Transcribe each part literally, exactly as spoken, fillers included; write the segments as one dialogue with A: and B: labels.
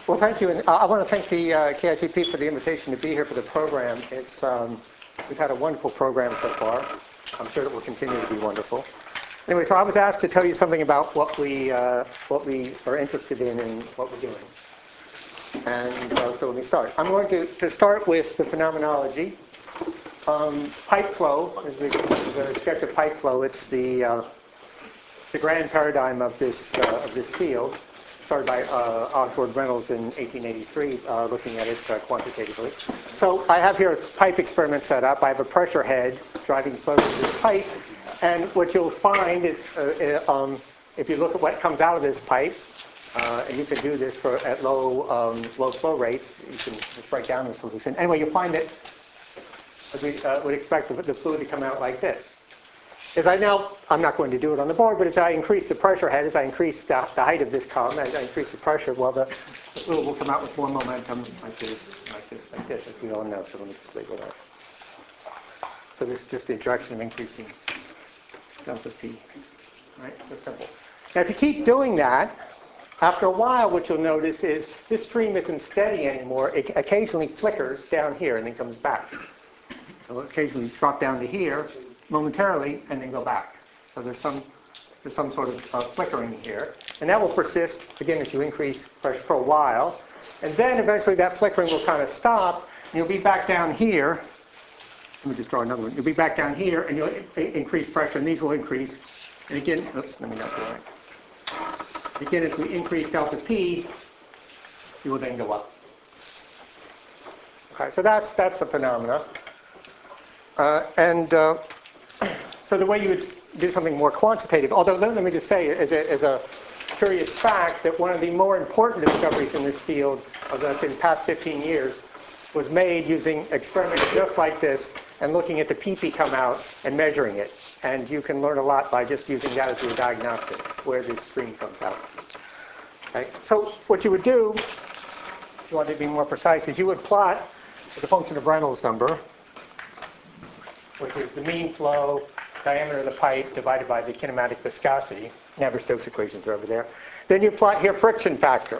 A: Well, thank you, and I want to thank the uh, K I T P for the invitation to be here for the program. It's um, we've had a wonderful program so far. I'm sure it will continue to be wonderful. Anyway, so I was asked to tell you something about what we uh, what we are interested in and what we're doing. And uh, so let me start. I'm going to, to start with the phenomenology. Um, pipe flow is a, is a sketch of pipe flow. It's the uh, the grand paradigm of this uh, of this field. Started by uh, Oswald Reynolds in eighteen eighty-three, uh, looking at it uh, quantitatively. So I have here a pipe experiment set up. I have a pressure head driving flow through this pipe. And what you'll find is, uh, uh, um, if you look at what comes out of this pipe, uh, and you can do this for at low um, low flow rates, you can just write down the solution. Anyway, you'll find that, as we uh, would expect, the, the fluid to come out like this. As I now, I'm not going to do it on the board, but as I increase the pressure head, as I increase the, the height of this column, as I increase the pressure, well, the, the fluid will come out with more momentum like this, like this, like this, as we all know. So let me just label that. So this is just the direction of increasing delta P. Right? So simple. Now, if you keep doing that, after a while, what you'll notice is this stream isn't steady anymore. It occasionally flickers down here and then comes back. It'll occasionally drop down to here momentarily and then go back. So there's some there's some sort of uh, flickering here, and that will persist again as you increase pressure for a while, and then eventually that flickering will kind of stop, and you'll be back down here. Let me just draw another one. You'll be back down here, and you'll increase pressure, and these will increase. And again, oops, let me not do it. Again, as we increase delta P, you will then go up. Okay, so that's that's the phenomena. Uh, and uh, so the way you would do something more quantitative, although let, let me just say as a, as a curious fact that one of the more important discoveries in this field of let's say the past fifteen years was made using experiments just like this and looking at the P P come out and measuring it. And you can learn a lot by just using that as your diagnostic, where this stream comes out. Okay. So what you would do, if you want to be more precise, is you would plot the function of Reynolds number, which is the mean flow, diameter of the pipe divided by the kinematic viscosity. Navier-Stokes equations are over there. Then you plot here friction factor,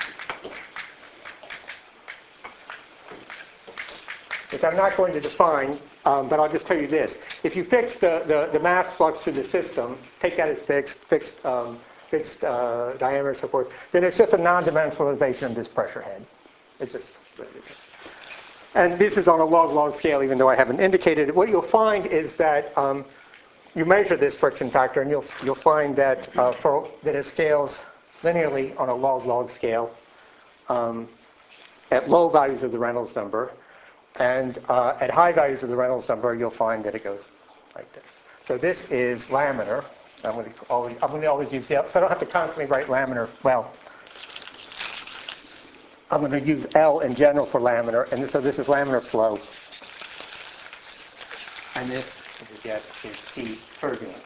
A: which I'm not going to define, um, but I'll just tell you this. If you fix the, the, the mass flux through the system, take that as fixed, fixed, um, fixed uh, diameter and so forth, then it's just a non-dimensionalization of this pressure head. It's just... And this is on a log-log scale, even though I haven't indicated it. What you'll find is that um, you measure this friction factor, and you'll you'll find that uh, for that it scales linearly on a log-log scale um, at low values of the Reynolds number, and uh, at high values of the Reynolds number, you'll find that it goes like this. So this is laminar. I'm going to always I'm going to always use the so I don't have to constantly write laminar. Well. I'm going to use L in general for laminar, and this, so this is laminar flow. And this, as a guess, is T turbulent.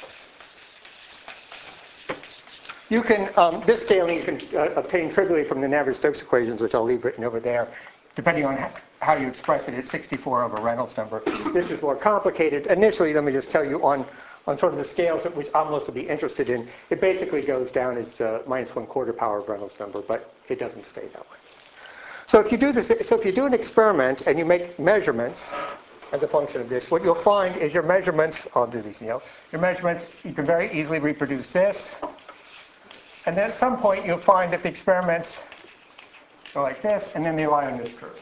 A: You can, um, this scaling you can uh, obtain trivially from the Navier-Stokes equations, which I'll leave written over there, depending on how you express it. It's sixty-four over Reynolds number. This is more complicated. Initially, let me just tell you on, on sort of the scales at which I'm mostly be interested in, it basically goes down as the minus one quarter power of Reynolds number, but it doesn't stay that way. So if you do this, so if you do an experiment and you make measurements as a function of this, what you'll find is your measurements, I'll do these, you know, your measurements, you can very easily reproduce this. And then at some point you'll find that the experiments go like this, and then they lie on this curve.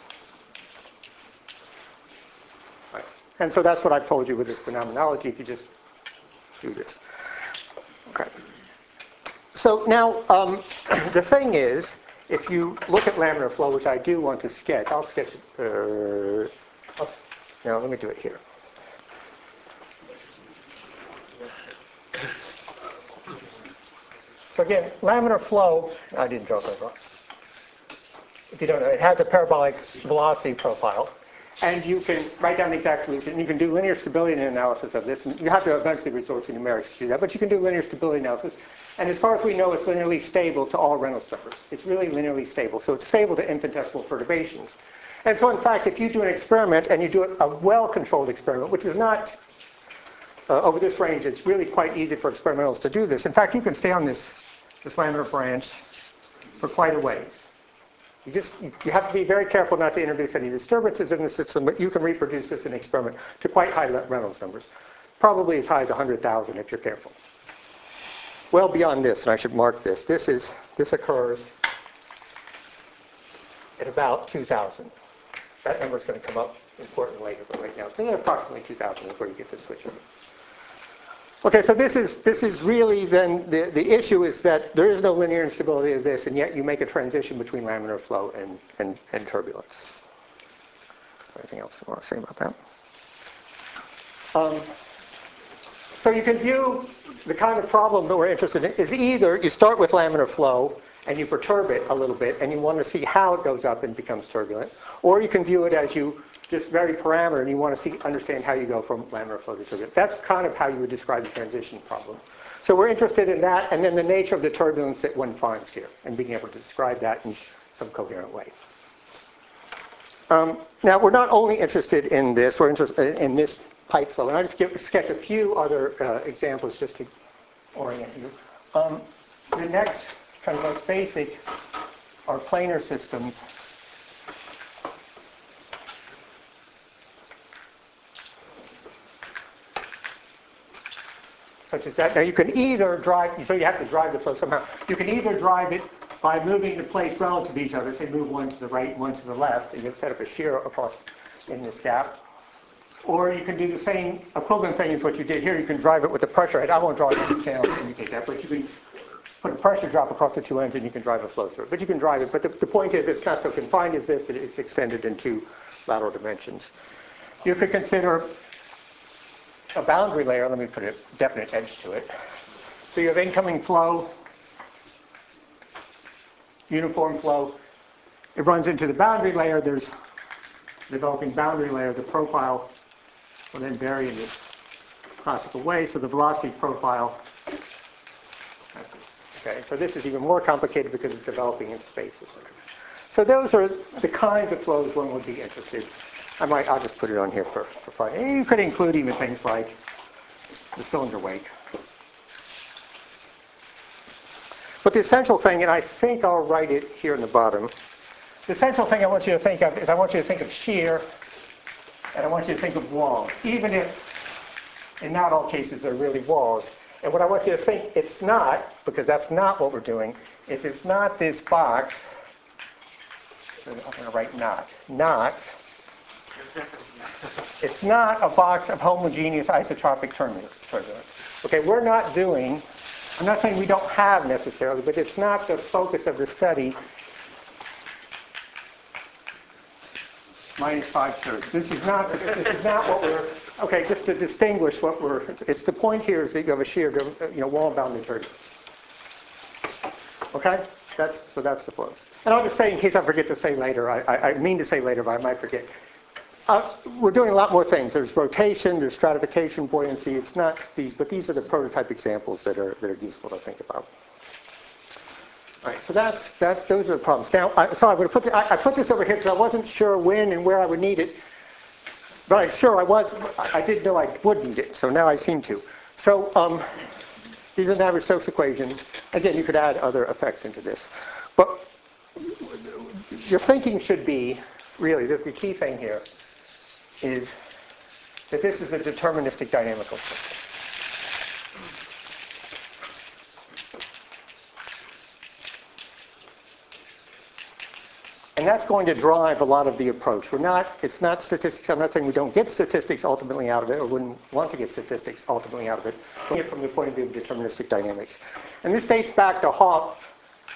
A: Right. And so that's what I've told you with this phenomenology, if you just do this. Okay. So now, um, the thing is, if you look at laminar flow, which I do want to sketch, I'll sketch it. Uh, I'll, now, let me do it here. So again, laminar flow, I didn't draw that wrong. If you don't know, it has a parabolic velocity profile. And you can write down the exact solution. You can do linear stability analysis of this. And you have to eventually resort to numerics to do that. But you can do linear stability analysis. And as far as we know, it's linearly stable to all Reynolds numbers. It's really linearly stable. So it's stable to infinitesimal perturbations. And so, in fact, if you do an experiment, and you do a well-controlled experiment, which is not uh, over this range, it's really quite easy for experimentals to do this. In fact, you can stay on this, this laminar branch for quite a ways. You just you have to be very careful not to introduce any disturbances in the system, but you can reproduce this in an experiment to quite high Reynolds numbers, probably as high as one hundred thousand if you're careful. Well beyond this, and I should mark this, this is this occurs at about two thousand. That number is going to come up important later, but right now it's at approximately two thousand is where you get the switch over. Okay, so this is this is really then the, the issue is that there is no linear instability of this, and yet you make a transition between laminar flow and, and, and turbulence. Anything else you want to say about that? Um, so you can view the kind of problem that we're interested in is either you start with laminar flow and you perturb it a little bit and you want to see how it goes up and becomes turbulent, or you can view it as you just vary parameter and you want to see understand how you go from laminar flow to turbulent. That's kind of how you would describe the transition problem. So we're interested in that and then the nature of the turbulence that one finds here and being able to describe that in some coherent way. Um, now we're not only interested in this, we're interested in this pipe flow. And I'll just give, sketch a few other uh, examples just to orient you. Um, the next kind of most basic are planar systems. Such as that. Now you can either drive, so you have to drive the flow somehow. You can either drive it by moving the plates relative to each other, say move one to the right, one to the left, and you can set up a shear across in this gap. Or you can do the same equivalent thing as what you did here. You can drive it with the pressure head. I won't draw it on the channel to indicate that, but you can put a pressure drop across the two ends and you can drive a flow through it. But you can drive it. But the, the point is it's not so confined as this, that it's extended in two lateral dimensions. You could consider a boundary layer. Let me put a definite edge to it. So you have incoming flow, uniform flow. It runs into the boundary layer. There's developing boundary layer. The profile will then vary in this classical way. So the velocity profile, that's this. Okay, so this is even more complicated because it's developing in space. So those are the kinds of flows one would be interested in. I might, I'll just put it on here for, for fun. And you could include even things like the cylinder wake. But the essential thing, and I think I'll write it here in the bottom, the essential thing I want you to think of is I want you to think of shear, and I want you to think of walls, even if in not all cases they're really walls. And what I want you to think it's not, because that's not what we're doing, is it's not this box. So I'm going to write not. Not. It's not a box of homogeneous isotropic turbulence. Okay, we're not doing, I'm not saying we don't have necessarily, but it's not the focus of the study. Minus five thirds. This is not, this is not what we're, okay, just to distinguish what we're, it's the point here is that you have a shear, you know, wall-bounded turbulence. Okay? That's, so that's the flows. And I'll just say, in case I forget to say later, I, I, I mean to say later, but I might forget. Uh, we're doing a lot more things. There's rotation, there's stratification, buoyancy. It's not these, but these are the prototype examples that are that are useful to think about. All right, so that's that's those are the problems. Now, I, so I'm going to put the, I, I put this over here because I wasn't sure when and where I would need it, but I sure I was. I, I did know I would need it, so now I seem to. So um, these are Navier-Stokes equations. Again, you could add other effects into this, but your thinking should be really that the key thing here is that this is a deterministic dynamical system. And that's going to drive a lot of the approach. We're not, it's not statistics. I'm not saying we don't get statistics ultimately out of it or wouldn't want to get statistics ultimately out of it. But from the point of view of deterministic dynamics. And this dates back to Hopf,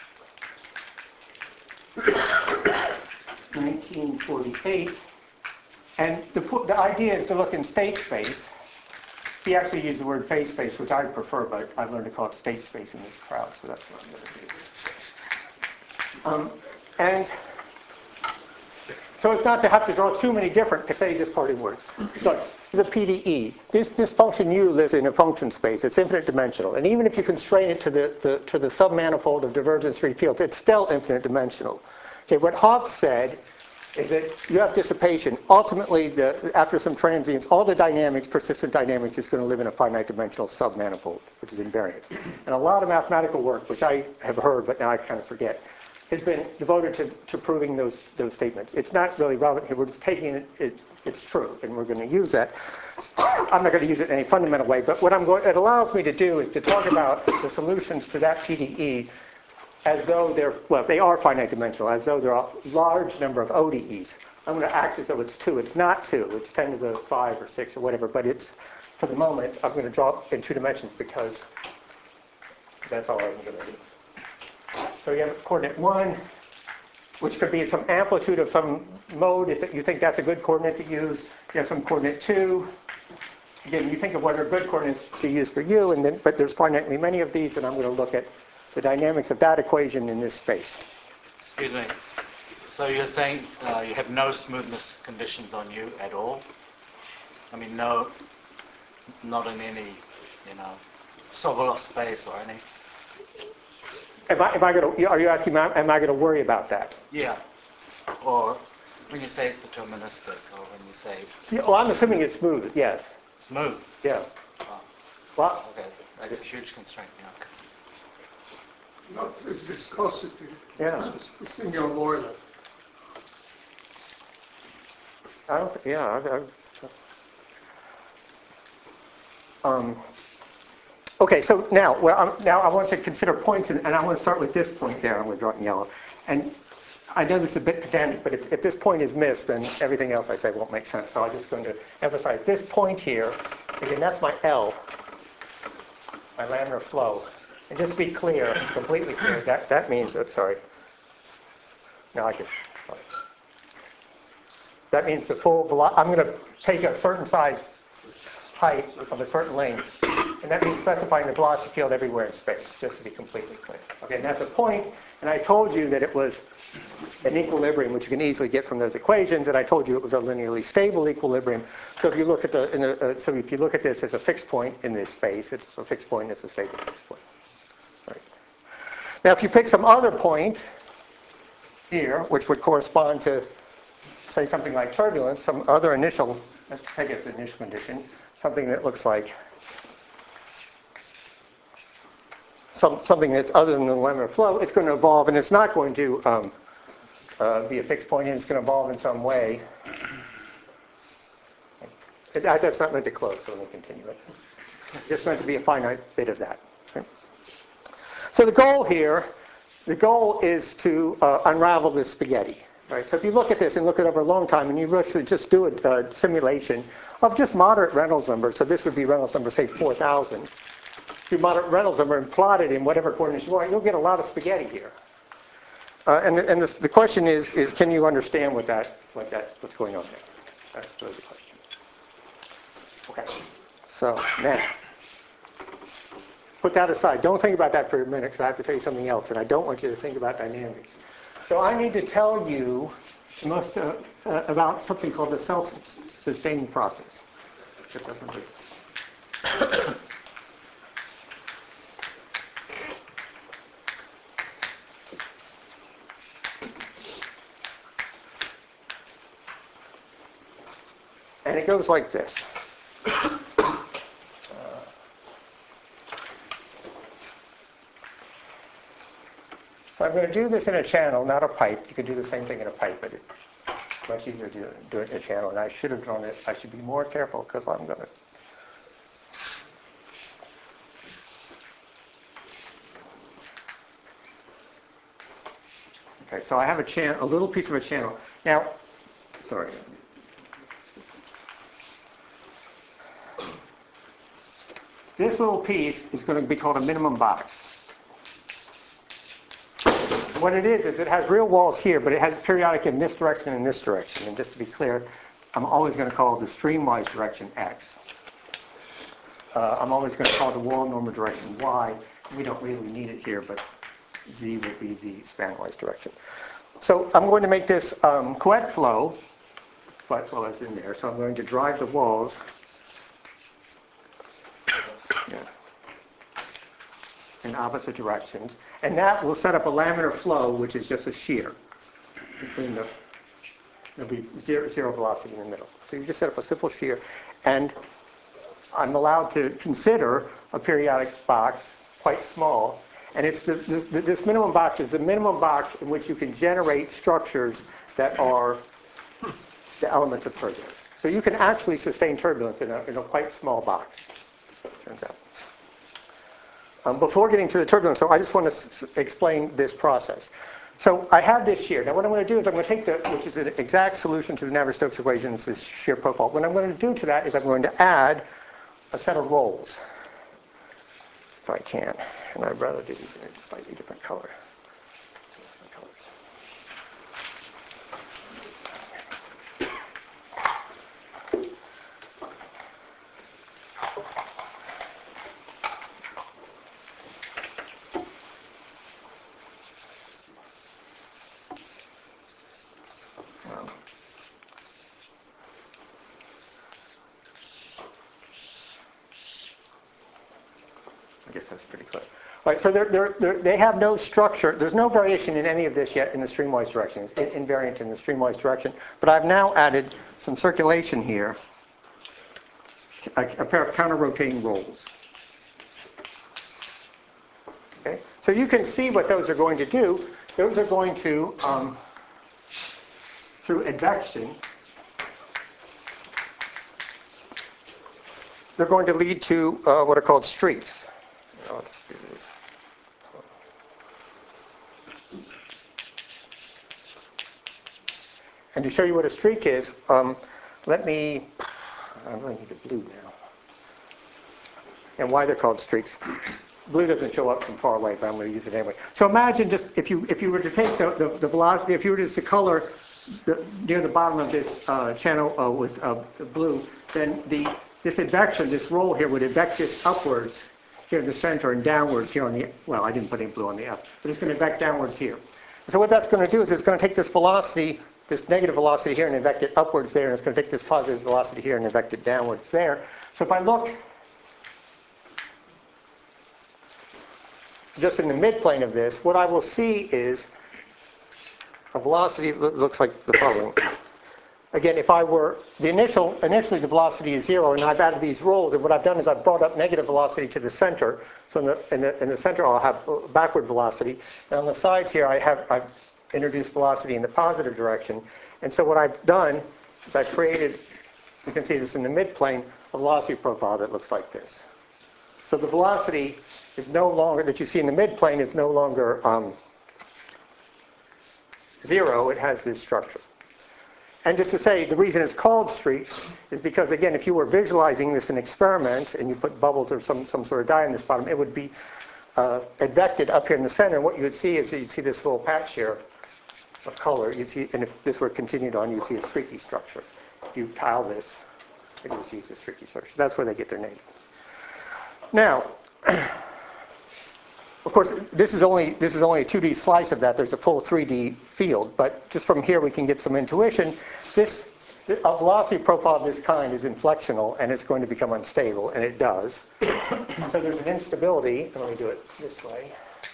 A: nineteen forty-eight. And the, the idea is to look in state space. He actually used the word phase space, which I prefer, but I've learned to call it state space in this crowd, so that's what I'm going to do. Um, and so as not to have to draw too many different, to say just parting words. Look, this is a P D E. This, this function U lives in a function space. It's infinite dimensional. And even if you constrain it to the, the, to the submanifold of divergence-free fields, it's still infinite dimensional. Okay, what Hopf said is that you have dissipation. Ultimately, the, after some transients, all the dynamics, persistent dynamics, is going to live in a finite dimensional submanifold, which is invariant. And a lot of mathematical work, which I have heard, but now I kind of forget, has been devoted to, to proving those, those statements. It's not really relevant here. We're just taking it, it it's true, and we're going to use that. I'm not going to use it in any fundamental way, but what I'm going, it allows me to do is to talk about the solutions to that P D E as though they're, well, they are finite dimensional, as though there are a large number of O D Es. I'm going to act as though it's two. It's not two. It's ten to the five or six or whatever, but it's, for the moment, I'm going to draw it in two dimensions because that's all I'm going to do. So you have coordinate one, which could be some amplitude of some mode. If you think that's a good coordinate to use, you have some coordinate two. Again, you think of what are good coordinates to use for you, and then, but there's finitely many of these, and I'm going to look at the dynamics of that equation in this space.
B: Excuse me. So you're saying uh, you have no smoothness conditions on you at all? I mean, no, not in any, you know, Sobolev space or any?
A: Am I, am I going to, are you asking, am I going to worry about that?
B: Yeah. Or when you say it's deterministic, or when you say...
A: Yeah, well, I'm assuming it's smooth, yes.
B: Smooth?
A: Yeah.
B: Oh.
A: Well,
B: Okay, that's a huge constraint, yeah.
C: Not its viscosity.
A: Yeah.
C: It's in your boiler.
A: I don't, th- yeah. I, I, um, okay, so now, well, I'm, now I want to consider points, and, and I want to start with this point there. I'm going to draw it in yellow. And I know this is a bit pedantic, but if, if this point is missed, then everything else I say won't make sense. So I'm just going to emphasize this point here. Again, that's my L, my laminar flow. And just to be clear, completely clear, that, that means, oh, sorry. Now I can. That means the full velocity. I'm going to take a certain size height of a certain length, and that means specifying the velocity field everywhere in space, just to be completely clear. Okay, and that's a point, and I told you that it was an equilibrium, which you can easily get from those equations, and I told you it was a linearly stable equilibrium. So if you look at the, in the uh, so if you look at this as a fixed point in this space, it's a fixed point, it's a stable fixed point. Right. Now, if you pick some other point here, which would correspond to, say, something like turbulence, some other initial, let's take it as an initial condition, something that looks like some, something that's other than the laminar flow, it's going to evolve, and it's not going to um, uh, be a fixed point, and it's going to evolve in some way. It, that, that's not meant to close, so let me continue it. It's meant to be a finite bit of that. Okay? So the goal here, the goal is to uh, unravel this spaghetti. Right, so if you look at this and look at it over a long time, and you actually just do a uh, simulation of just moderate Reynolds numbers, so this would be Reynolds number, say, four thousand. Do moderate Reynolds number and plot it in whatever coordinates you want, you'll get a lot of spaghetti here. Uh, and the, and this, the question is, is can you understand what that, what that, what's going on there? That's really the question. Okay, so now, put that aside. Don't think about that for a minute, because I have to tell you something else, and I don't want you to think about dynamics. So I need to tell you most, uh, uh, about something called the self-sustaining process. If that's not good. And it goes like this. So I'm going to do this in a channel, not a pipe. You could do the same thing in a pipe, but it's much easier to do it in a channel. And I should have drawn it. I should be more careful because I'm going to. Okay, so I have a channel, a little piece of a channel. Now, sorry. This little piece is going to be called a minimum box. What it is, is it has real walls here, but it has periodic in this direction and this direction. And just to be clear, I'm always going to call the streamwise direction X. Uh, I'm always going to call the wall normal direction Y. We don't really need it here, but Z will be the spanwise direction. So I'm going to make this um, Couette flow. Couette flow is in there. So I'm going to drive the walls. Yeah. In opposite directions. And that will set up a laminar flow, which is just a shear between the, there'll be zero, zero velocity in the middle. So you just set up a simple shear. And I'm allowed to consider a periodic box quite small. And it's this, this, this minimum box is the minimum box in which you can generate structures that are the elements of turbulence. So you can actually sustain turbulence in a, in a quite small box, it turns out. Um, before getting to the turbulence, so I just want to s explain this process. So I have this shear. Now what I'm going to do is I'm going to take the, which is an exact solution to the Navier-Stokes equation, is this shear profile. What I'm going to do to that is I'm going to add a set of rolls, if I can. And I'd rather do these in a slightly different color. Different colors. I guess that's pretty clear. All right, so they're, they're, they're, they have no structure. There's no variation in any of this yet in the streamwise direction. It's invariant in the streamwise direction. But I've now added some circulation here, a, a pair of counter-rotating rolls. Okay? So you can see what those are going to do. Those are going to, um, through advection, they're going to lead to uh, what are called streaks. I'll just do this. And to show you what a streak is, um, let me, I really need a blue now. And why they're called streaks. Blue doesn't show up from far away, but I'm going to use it anyway. So imagine just, if you if you were to take the, the, the velocity, if you were just to color the, near the bottom of this uh, channel uh, with uh, blue, then the this advection, this roll here, would advect this upwards here in the center and downwards here on the, well, I didn't put any blue on the F, but it's going to advect downwards here. So what that's going to do is it's going to take this velocity, this negative velocity here, and advect it upwards there, and it's going to take this positive velocity here and advect it downwards there. So if I look just in the midplane of this, what I will see is a velocity that looks like the following. Again, if I were, the initial, initially the velocity is zero, and I've added these rolls, and what I've done is I've brought up negative velocity to the center. So in the, in the, in the center I'll have backward velocity, and on the sides here I have, I've introduced velocity in the positive direction. And so what I've done is I've created, you can see this in the midplane, a velocity profile that looks like this. So the velocity is no longer, that you see in the midplane, is no longer um, zero, it has this structure. And just to say, the reason it's called streaks is because, again, if you were visualizing this in experiment and you put bubbles or some, some sort of dye on this bottom, it would be uh, advected up here in the center. And what you would see is you'd see this little patch here of color. You'd see, and if this were continued on, you'd see a streaky structure. If you tile this, you would see a streaky structure. That's where they get their name. Now, of course, this is only this is only a two D slice of that. There's a full three D field, but just from here we can get some intuition. This a velocity profile of this kind is inflectional, and it's going to become unstable, and it does. So there's an instability. And let me do it this way.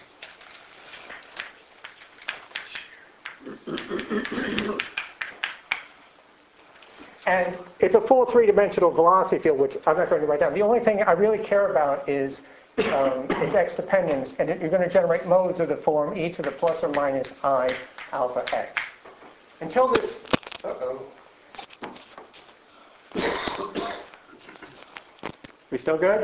A: And it's a full three-dimensional velocity field, which I'm not going to write down. The only thing I really care about is Um, is x dependence, and it, you're going to generate modes of the form e to the plus or minus I alpha x. Until this, uh-oh. We still good?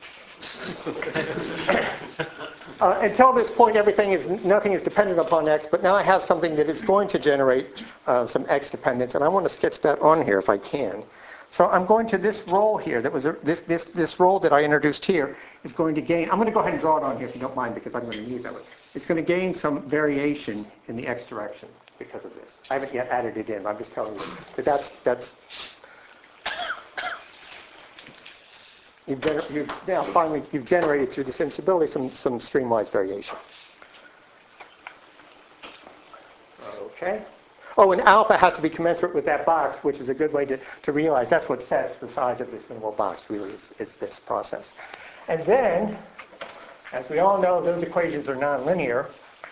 A: uh, until this point, everything is, nothing is dependent upon x, but now I have something that is going to generate uh, some x dependence, and I want to sketch that on here if I can. So I'm going to this roll here, that was a, this, this, this roll that I introduced here is going to gain, I'm going to go ahead and draw it on here if you don't mind, because I'm going to need that one. It's going to gain some variation in the x direction because of this. I haven't yet added it in, I'm just telling you that that's, that's you've, gener you've now finally, you've generated through this instability some, some streamwise variation. Okay. Oh, and alpha has to be commensurate with that box, which is a good way to, to realize that's what sets the size of this minimal box, really, is, is this process. And then, as we all know, those equations are nonlinear.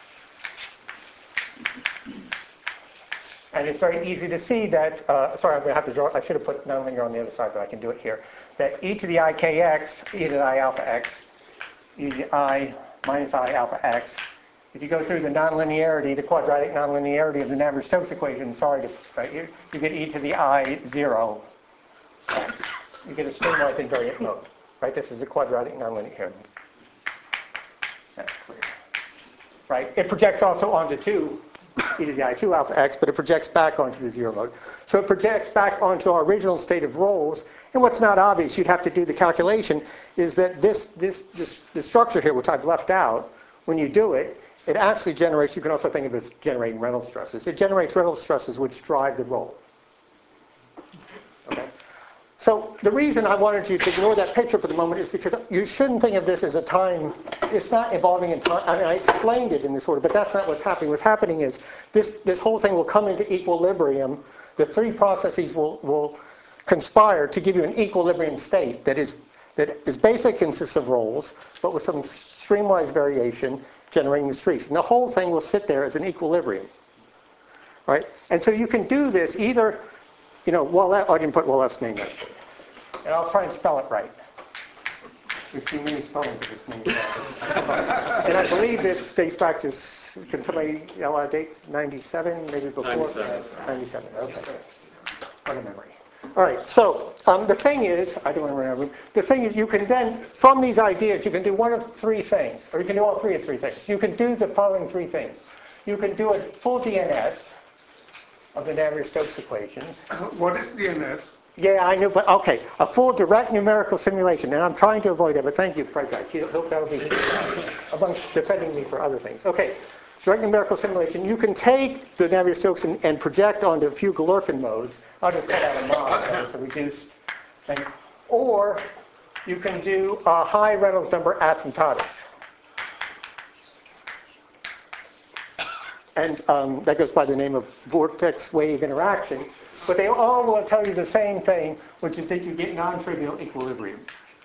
A: And it's very easy to see that, uh, sorry, I'm going to have to draw, I should have put nonlinear on the other side, but I can do it here. That e to the I kx, e to the I alpha x, e to the I minus I alpha x. If you go through the nonlinearity, the quadratic nonlinearity of the Navier-Stokes equation, sorry, to, right here, you get e to the I zero x. You get a streamwise invariant mode, right? This is a quadratic nonlinearity. That's clear, right? It projects also onto two, e to the I two alpha x, but it projects back onto the zero mode. So it projects back onto our original state of rolls. And what's not obvious, you'd have to do the calculation, is that this, this, this, this structure here, which I've left out, when you do it, it actually generates, you can also think of it as generating Reynolds stresses. It generates Reynolds stresses which drive the roll. Okay? So the reason I wanted you to ignore that picture for the moment is because you shouldn't think of this as a time, it's not evolving in time. I mean, I explained it in this order, but that's not what's happening. What's happening is this, this whole thing will come into equilibrium. The three processes will, will conspire to give you an equilibrium state that is, that is basically consists of rolls, but with some streamwise variation generating the streaks. And the whole thing will sit there as an equilibrium. Right? And so you can do this either, you know, Wallet, oh, I didn't put Wallet's name there. And I'll try and spell it right. We've seen many spellings of this name. And I believe this dates back to, can somebody yell out a date? ninety-seven, maybe before?
D: ninety-seven.
A: ninety-seven, okay. What a memory. All right, so um, the thing is, I don't want to run out of room. The thing is, you can then, from these ideas, you can do one of three things, or you can do all three of three things. You can do the following three things. You can do a full D N S of the Navier-Stokes equations.
C: What is D N S?
A: Yeah, I knew, but okay, a full direct numerical simulation, and I'm trying to avoid that, but thank you, Fred. I hope that will be amongst defending me for other things. Okay, direct numerical simulation. You can take the Navier-Stokes and, and project onto a few Galerkin modes. I'll just call that a mod, right? It's a reduced thing. Or you can do a high Reynolds number asymptotics. And um, that goes by the name of vortex wave interaction. But they all will tell you the same thing, which is that you get non-trivial equilibrium.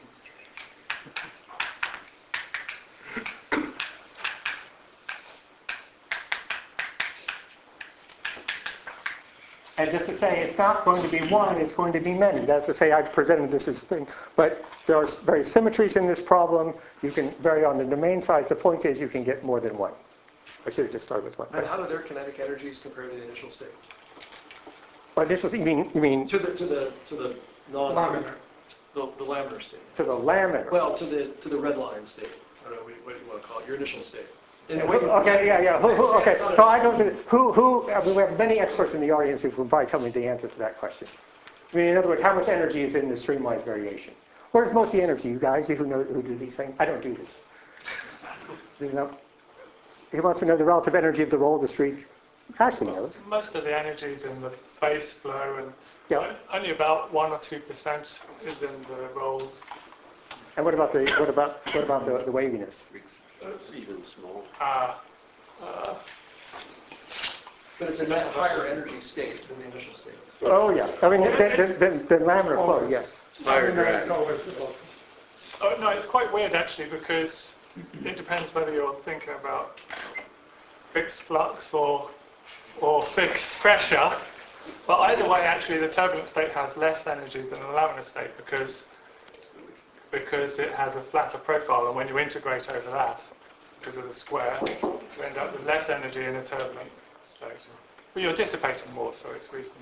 A: And just to say, it's not going to be one, it's going to be many. That's to say, I presented this as thing. But there are various symmetries in this problem. You can vary on the domain size. The point is, you can get more than one. I should have just started with one.
D: And how do their kinetic energies compare to the initial state?
A: But initial, you mean, you mean
D: To the to the to the non
C: Laminar.
D: the, the laminar state.
A: to the laminar?
D: Well, to the to the red line state. I don't know what, what you want to call it. Your initial state. In the way you-
A: Okay, yeah, yeah. Who, who, okay, so I don't do, who, who, I mean, we have many experts in the audience who can probably tell me the answer to that question. I mean, in other words, how much energy is in the streamwise variation? Where's most of the energy, you guys who know who do these things? I don't do this. Does know? He wants to know the relative energy of the roll of the streak. Ashley knows.
E: Most of the energy is in the base flow, and
A: Yeah.
E: only about one or two percent is in the rolls.
A: And what about the what about what about the, the waviness?
D: even small.
E: Uh, uh,
D: But it's a net higher energy state than the initial state.
A: Oh yeah. I mean, the, the, the, the laminar flow, yes.
D: Higher
C: Laminar is
D: drag.
C: always the bulk.
E: oh, no, it's quite weird actually, because it depends whether you're thinking about fixed flux or or fixed pressure. But either way, actually, the turbulent state has less energy than the laminar state because because it has a flatter profile, and when you integrate over that, because of the square, you end up with less energy in a turbulent state. But you're dissipating more, so it's reasonable.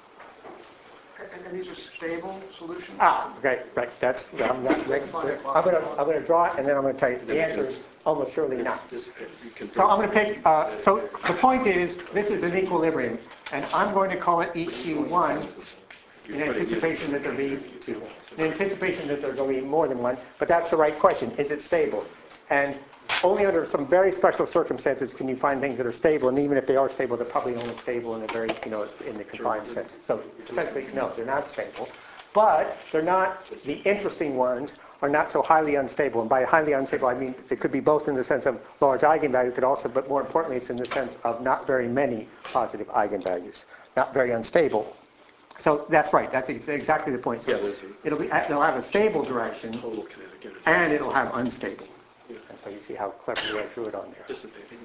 F: And, and these are stable solutions?
A: Ah, okay, right. That's I'm not next. I'm gonna I'm gonna draw it, and then I'm gonna tell you the answer is almost surely not. So I'm going to pick, uh, so the point is, this is an equilibrium, and I'm going to call it E Q one in anticipation that there'll be two, in anticipation that there's going to be more than one, but that's the right question. Is it stable? And only under some very special circumstances can you find things that are stable, and even if they are stable, they're probably only stable in a very, you know, in the confined sense. So essentially, no, they're not stable. But they're not, the interesting ones are not so highly unstable. And by highly unstable, I mean it could be both in the sense of large eigenvalue, could also, but more importantly, it's in the sense of not very many positive eigenvalues, not very unstable. So that's right, that's ex- exactly the point. So
D: Yeah, there's a-
A: it'll be, it'll have a stable direction,
D: Total kinetic energy.
A: and it'll have unstable. And so you see how cleverly I drew it on there.
D: Dissipating.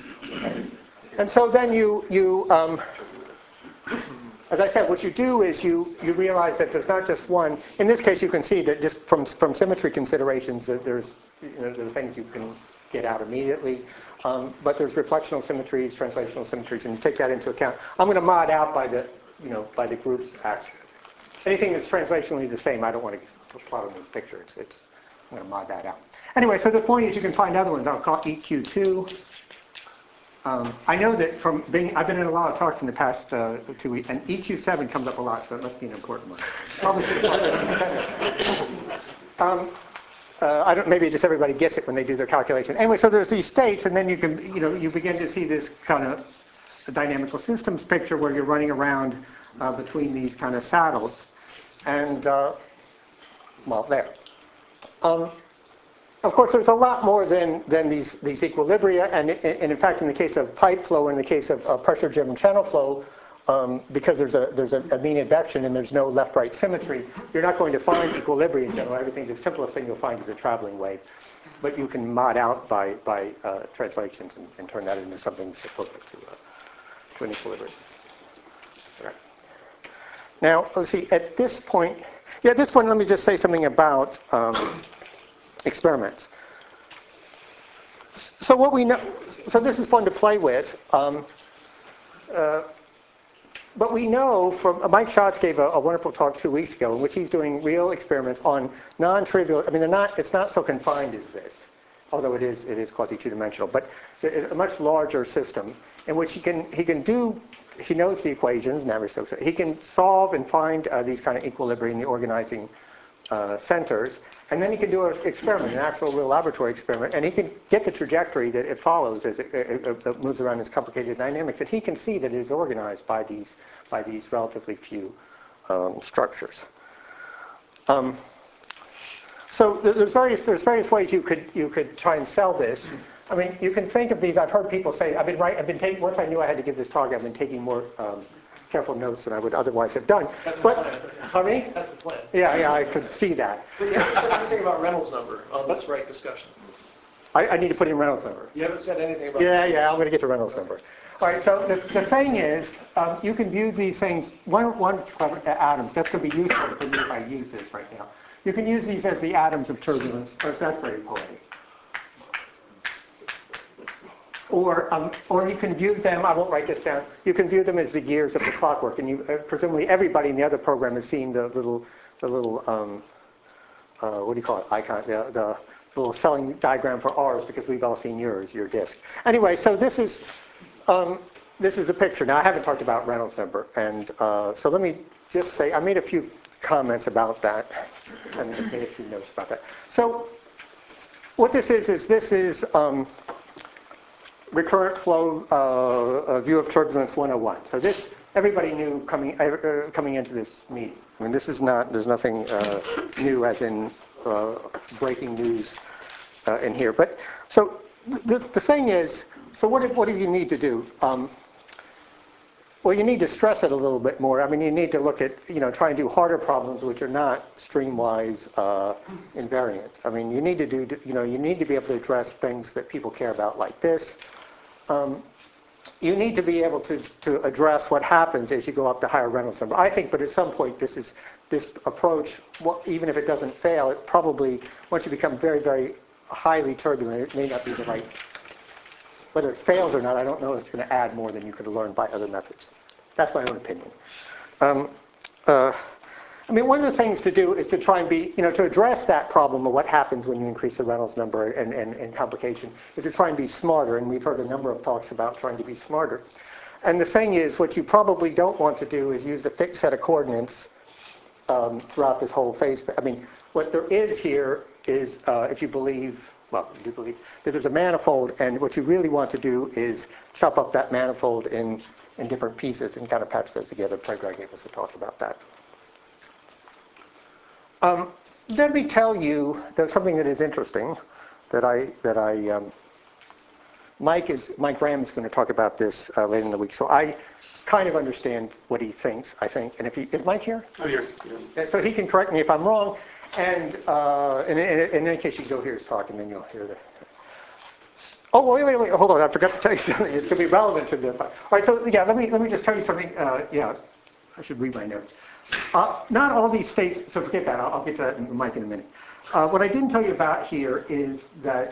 A: And so then you, you um, as I said, what you do is you, you realize that there's not just one. In this case, you can see that just from, from symmetry considerations, that there's, you know, there are things you can get out immediately. Um, but there's reflectional symmetries, translational symmetries, and you take that into account. I'm going to mod out by the, you know, by the groups action. Anything that's translationally the same, I don't want to plot on this picture. It's, it's, I'm going to mod that out. Anyway, so the point is you can find other ones. I'll call E Q two. Um, I know that from being, I've been in a lot of talks in the past uh, two weeks, and E Q seven comes up a lot, so it must be an important one. Probably should have um, uh, I don't, maybe just everybody gets it when they do their calculation. Anyway, so there's these states, and then you can, you know, you begin to see this kind of dynamical systems picture where you're running around uh, between these kind of saddles, and uh, well, there. Um, Of course, there's a lot more than, than these, these equilibria, and, and in fact, in the case of pipe flow, in the case of uh, pressure-driven channel flow, um, because there's a there's a, a mean advection and there's no left-right symmetry, you're not going to find equilibria in general. Everything, the simplest thing you'll find is a traveling wave, but you can mod out by by uh, translations and, and turn that into something that's equivalent to uh, to an equilibrium. All right. Now, let's see. At this point, yeah, at this point, let me just say something about. Um, experiments. So what we know, so this is fun to play with, um, uh, but we know from, uh, Mike Schatz gave a, a wonderful talk two weeks ago in which he's doing real experiments on non-trivial, I mean they're not, it's not so confined as this, although it is, it is quasi-two-dimensional, but it's a much larger system in which he can, he can do, he knows the equations, Navier-Stokes, he can solve and find uh, these kind of equilibria in the organizing Uh, centers, and then he can do an experiment, an actual real laboratory experiment, and he can get the trajectory that it follows as it, it, it, it moves around this complicated dynamics, and he can see that it is organized by these, by these relatively few um, structures. Um, so there's various, there's various ways you could, you could try and sell this. I mean, you can think of these, I've heard people say, I've been right, I've been taking, once I knew I had to give this talk, I've been taking more um, careful notes than I would otherwise have done.
D: That's the
A: but,
D: plan.
A: Pardon me?
D: That's the plan.
A: Yeah, yeah, I could see that.
D: But you haven't said anything about Reynolds number on this right discussion.
A: I, I need to put in Reynolds number.
D: You haven't said anything about.
A: Yeah, yeah, I'm going to get to Reynolds number. All right, so the, the thing is, um, you can view these things, one, one clever, uh, atoms, that's going to be useful for me if I use this right now. You can use these as the atoms of turbulence. Of course, that's very poetic. Or, um, or you can view them, I won't write this down, you can view them as the gears of the clockwork, and you, uh, presumably everybody in the other program has seen the little, the little um, uh, what do you call it, icon, the, the little selling diagram for ours, because we've all seen yours, your disk. Anyway, so this is, um, this is the picture. Now, I haven't talked about Reynolds number, and uh, so let me just say, I made a few comments about that, and I made a few notes about that. So, what this is, is this is, um, recurrent flow uh, view of turbulence one oh one. So this, everybody knew coming uh, coming into this meeting. I mean, this is not, there's nothing uh, new as in uh, breaking news uh, in here. But, so the, the thing is, so what, what do you need to do? Um, well, you need to stress it a little bit more. I mean, you need to look at, you know, try and do harder problems which are not streamwise uh, invariant. I mean, you need to do, you know, you need to be able to address things that people care about like this. Um, you need to be able to, to address what happens as you go up to higher Reynolds number. I think, but at some point, this is this approach, well, even if it doesn't fail, it probably, once you become very, very highly turbulent, it may not be the right, whether it fails or not, I don't know if it's going to add more than you could have learned by other methods. That's my own opinion. Um, uh, I mean, one of the things to do is to try and be, you know, to address that problem of what happens when you increase the Reynolds number and, and, and complication, is to try and be smarter. And we've heard a number of talks about trying to be smarter. And the thing is, what you probably don't want to do is use a fixed set of coordinates um, throughout this whole phase. I mean, what there is here is, uh, if you believe, well, you do believe, that there's a manifold, and what you really want to do is chop up that manifold in, in different pieces and kind of patch those together. Pregar gave us a talk about that. Um, let me tell you there's something that is interesting that I, that I, um, Mike is, Mike Graham is going to talk about this uh, later in the week. So I kind of understand what he thinks, I think. And if he, is Mike here?
D: Oh, here.
A: Yeah. So he can correct me if I'm wrong. And uh, in, in, in any case, you can go hear his talk and then you'll hear the, oh, wait, wait, wait, hold on. I forgot to tell you something. It's going to be relevant to this. All right, so yeah, let me, let me just tell you something. Uh, yeah, I should read my notes. Uh, not all these states, so forget that, I'll, I'll get to that in Mike in a minute. Uh, what I didn't tell you about here is that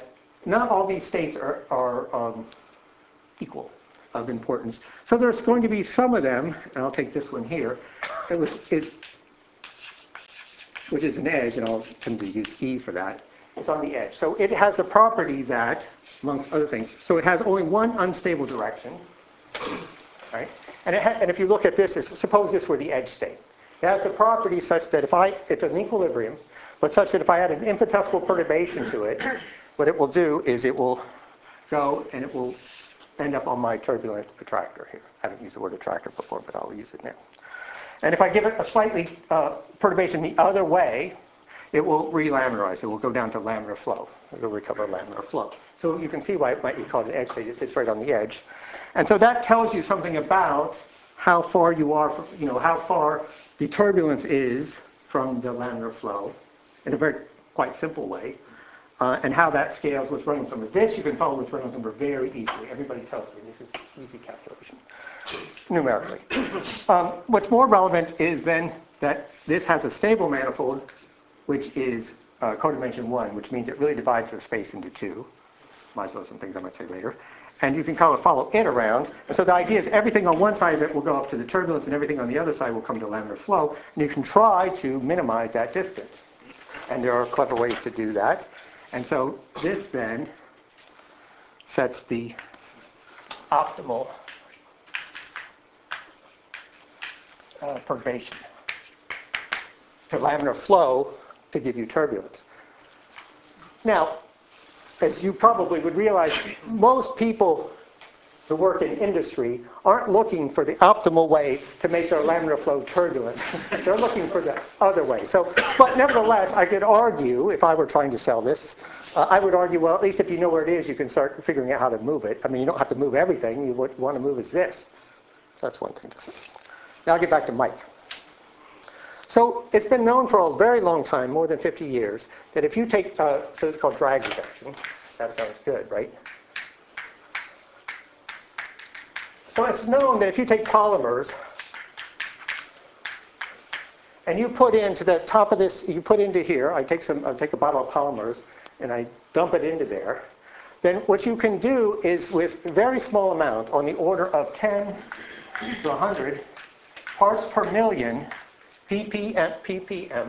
A: not all these states are, are um, equal of importance. So there's going to be some of them, and I'll take this one here, which is, which is an edge, and I'll tend to use E for that. It's on the edge. So it has a property that, amongst other things, so it has only one unstable direction, right? And, it ha and if you look at this, it's, suppose this were the edge state. It has a property such that if I, it's an equilibrium, but such that if I add an infinitesimal perturbation to it, what it will do is it will go and it will end up on my turbulent attractor here. I haven't used the word attractor before, but I'll use it now. And if I give it a slightly uh, perturbation the other way, it will relaminize. It will go down to laminar flow. It will recover laminar flow. So you can see why it might be called an edge state. It sits right on the edge. And so that tells you something about how far you are, from, you know, how far the turbulence is from the laminar flow in a very quite simple way, uh, and how that scales with Reynolds number. This you can follow with Reynolds number very easily. Everybody tells me this is easy calculation, numerically. Um, what's more relevant is then that this has a stable manifold, which is uh, codimension one, which means it really divides the space into two, modulo some things I might say later. And you can kind of follow it around. And so the idea is everything on one side of it will go up to the turbulence, and everything on the other side will come to laminar flow. And you can try to minimize that distance. And there are clever ways to do that. And so this then sets the optimal uh, perturbation to laminar flow to give you turbulence. Now, as you probably would realize, most people who work in industry aren't looking for the optimal way to make their laminar flow turbulent. They're looking for the other way. So, but nevertheless, I could argue, if I were trying to sell this, uh, I would argue, well, at least if you know where it is, you can start figuring out how to move it. I mean, you don't have to move everything. You, what you want to move is this. That's one thing to say. Now I'll get back to Mike. So it's been known for a very long time, more than fifty years, that if you take, uh, so it's called drag reduction. That sounds good, right? So it's known that if you take polymers and you put into the top of this, you put into here, I take some, I take a bottle of polymers and I dump it into there, then what you can do is with a very small amount, on the order of ten to one hundred parts per million, ppm, ppm,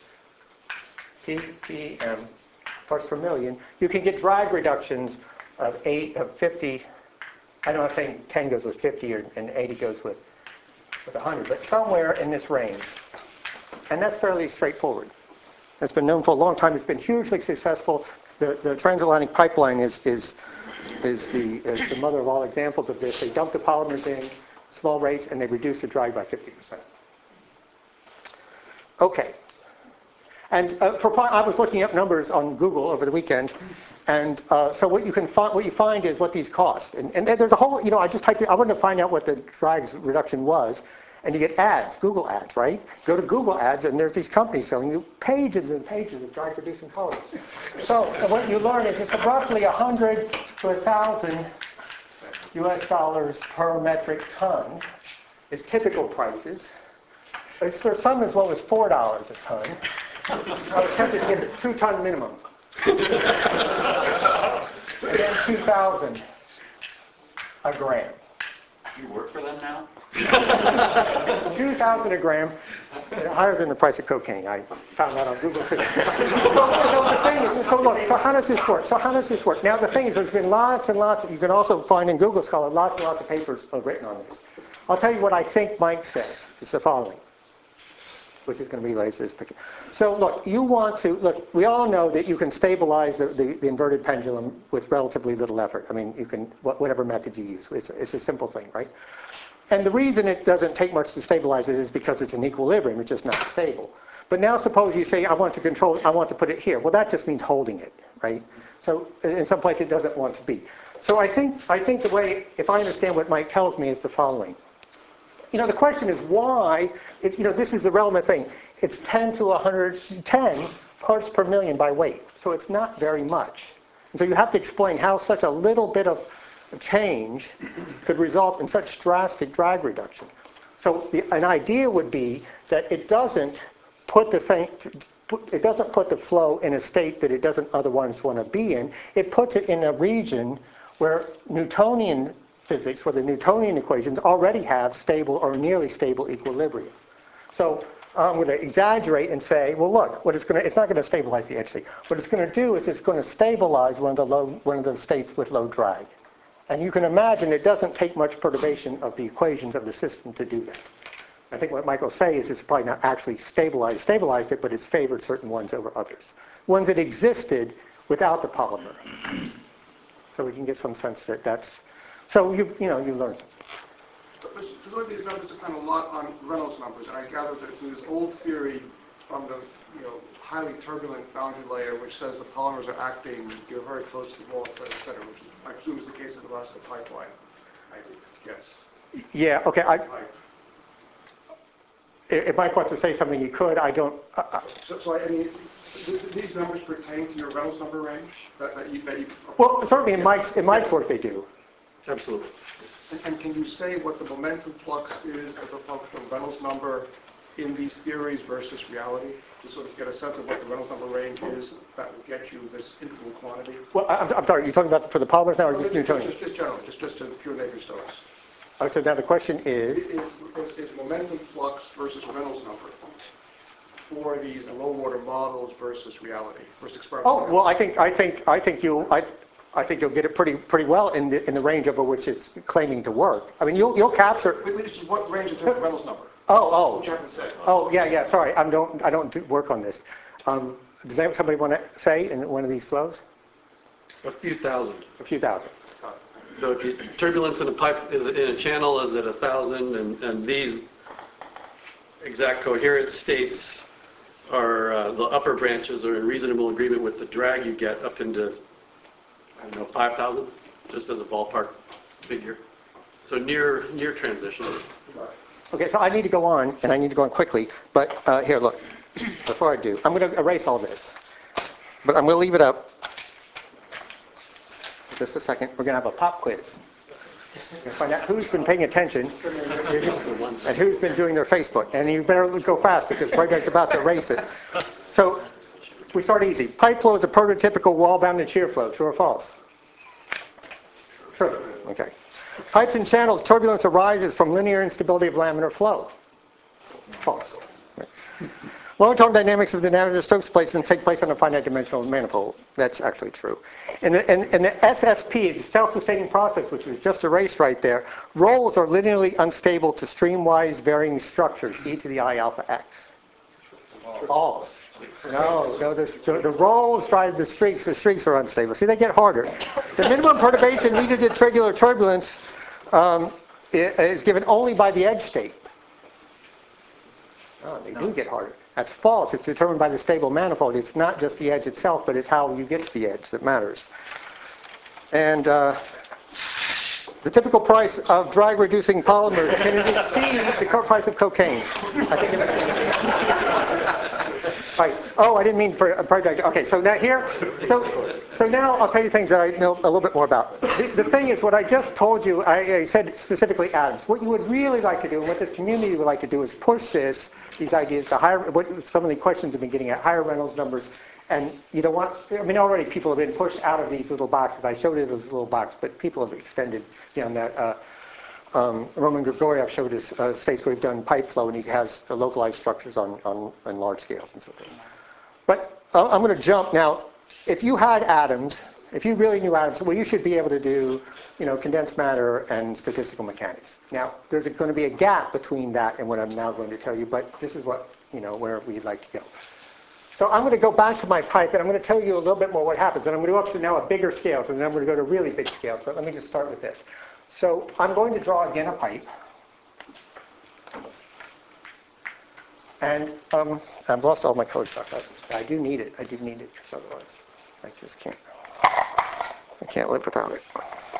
A: ppm, parts per million, you can get drag reductions of eight, of fifty. I know I'm saying ten goes with fifty or, and eighty goes with, with one hundred, but somewhere in this range. And that's fairly straightforward. That's been known for a long time. It's been hugely successful. The, the transatlantic pipeline is, is, is, the, is the mother of all examples of this. They dump the polymers in small rates and they reduce the drag by fifty percent. Okay. And uh, for I was looking up numbers on Google over the weekend, and uh, so what you can find, what you find is what these cost. And, and there's a whole, you know, I just typed it, I wanted to find out what the drag reduction was, and you get ads, Google ads, right? Go to Google ads, and there's these companies selling you pages and pages of drag reducing polymers. So what you learn is it's roughly one hundred to one thousand U S dollars per metric ton is typical prices. It's, there's some as low as four dollars a ton. I was tempted to get a two-ton minimum. And then two thousand a gram.
G: You work for them now?
A: two thousand a gram, higher than the price of cocaine. I found that on Google today. so, so the thing is, so look, so how does this work? So how does this work? Now the thing is, there's been lots and lots, of, you can also find in Google Scholar lots and lots of papers written on this. I'll tell you what I think Mike says. It's the following, which is going to be related to this picture. So look, you want to, look, we all know that you can stabilize the, the, the inverted pendulum with relatively little effort. I mean, you can, whatever method you use. It's, it's a simple thing, right? And the reason it doesn't take much to stabilize it is because it's in equilibrium, it's just not stable. But now suppose you say, I want to control, I want to put it here. Well, that just means holding it, right? So in some place it doesn't want to be. So I think, I think the way, if I understand what Mike tells me, is the following. You know, the question is why, it's, you know, this is the relevant thing. It's ten to one hundred ten parts per million by weight. So it's not very much. And so you have to explain how such a little bit of change could result in such drastic drag reduction. So the, an idea would be that it doesn't put the thing, it doesn't put the flow in a state that it doesn't otherwise want to be in. It puts it in a region where Newtonian physics, where the Newtonian equations already have stable or nearly stable equilibrium. So I'm going to exaggerate and say, well, look, what it's going to, it's not going to stabilize the edge state. What it's going to do is it's going to stabilize one of the low, one of the states with low drag. And you can imagine it doesn't take much perturbation of the equations of the system to do that. I think what Michael's saying is it's probably not actually stabilized, stabilized it, but it's favored certain ones over others. Ones that existed without the polymer. So we can get some sense that that's, so you, you know, you learn.
F: But presumably these numbers depend a lot on Reynolds numbers, and I gather that there's old theory from the, you know, highly turbulent boundary layer, which says the polymers are acting, you're very close to the wall, et cetera, et cetera, which I presume is the case of the Alaska pipeline, I guess.
A: Yeah, okay, I, if Mike wants to say something, he could. I don't. Uh,
F: So, so I mean, th- th- these numbers pertain to your Reynolds number range that, that you, that you.
A: well, certainly in Mike's in Mike's work they do.
D: Absolutely.
F: And, and can you say what the momentum flux is as a function of Reynolds number in these theories versus reality, to sort of get a sense of what the Reynolds number range is that will get you this integral quantity?
A: Well, I'm, I'm sorry. You're talking about for the polymers now, or just Newtonian?
F: Just, just general, just just to pure Navier-Stokes.
A: Oh, so now the question is.
F: Is, is, is momentum flux versus Reynolds number for these low water models versus reality versus experimental?
A: Oh well, I think I think I think you'll I, I think you'll get it pretty pretty well in the in the range over which it's claiming to work. I mean, you'll you'll capture.
F: Wait, wait, just what range in terms of Reynolds number?
A: Oh
F: Which I
A: oh
F: haven't said.
A: oh yeah yeah. Sorry, I don't I don't do work on this. Um, does somebody want to say in one of these flows?
D: A few thousand.
A: A few thousand.
D: So if you, turbulence in a pipe is in a channel is at a thousand, and, and these exact coherent states are uh, the upper branches are in reasonable agreement with the drag you get up into, I don't know, five thousand, just as a ballpark figure. So near near transition.
A: Okay, so I need to go on, and I need to go on quickly. But uh, here, look. Before I do, I'm going to erase all this, but I'm going to leave it up. Just a second. We're going to have a pop quiz. We're going to find out who's been paying attention and who's been doing their Facebook. And you better go fast because Project's about to erase it. So we start easy. Pipe flow is a prototypical wall-bounded shear flow. True or false? True. Okay. Pipes and channels, turbulence arises from linear instability of laminar flow. False. Long-term dynamics of the Navier-Stokes plates can take place on a finite dimensional manifold. That's actually true. And the, and, and the S S P, the self-sustaining process, which was just erased right there, rolls are linearly unstable to streamwise varying structures, e to the I alpha x. False. No, no, the, the, the rolls drive the streaks. The streaks are unstable. See, they get harder. The minimum perturbation needed to trigger turbulence um, is given only by the edge state. Oh, they do get harder. That's false. It's determined by the stable manifold. It's not just the edge itself, but it's how you get to the edge that matters. And uh, the typical price of drag-reducing polymers can exceed the price of cocaine. I think it, right. Oh, I didn't mean for a project. Okay, so now here, so so now I'll tell you things that I know a little bit more about. The, the thing is, what I just told you, I, I said specifically atoms. What you would really like to do, and what this community would like to do, is push this, these ideas to higher. What some of the questions have been getting at, higher Reynolds numbers. And you don't want, I mean, already people have been pushed out of these little boxes. I showed it as a little box, but people have extended beyond that. Uh, um, Roman Grigoriev showed us uh, states where he's done pipe flow, and he has uh, localized structures on, on, on large scales and so forth. But uh, I'm going to jump now. If you had atoms, if you really knew atoms, well, you should be able to do, you know, condensed matter and statistical mechanics. Now, there's going to be a gap between that and what I'm now going to tell you, but this is what, you know, where we'd like to go. So I'm going to go back to my pipe, and I'm going to tell you a little bit more what happens. And I'm going to go up to now a bigger scales, and then I'm going to go to really big scales. But let me just start with this. So I'm going to draw again a pipe. And um, I've lost all my color stuff. I, I do need it. I do need it, because otherwise I just can't. I can't live without it.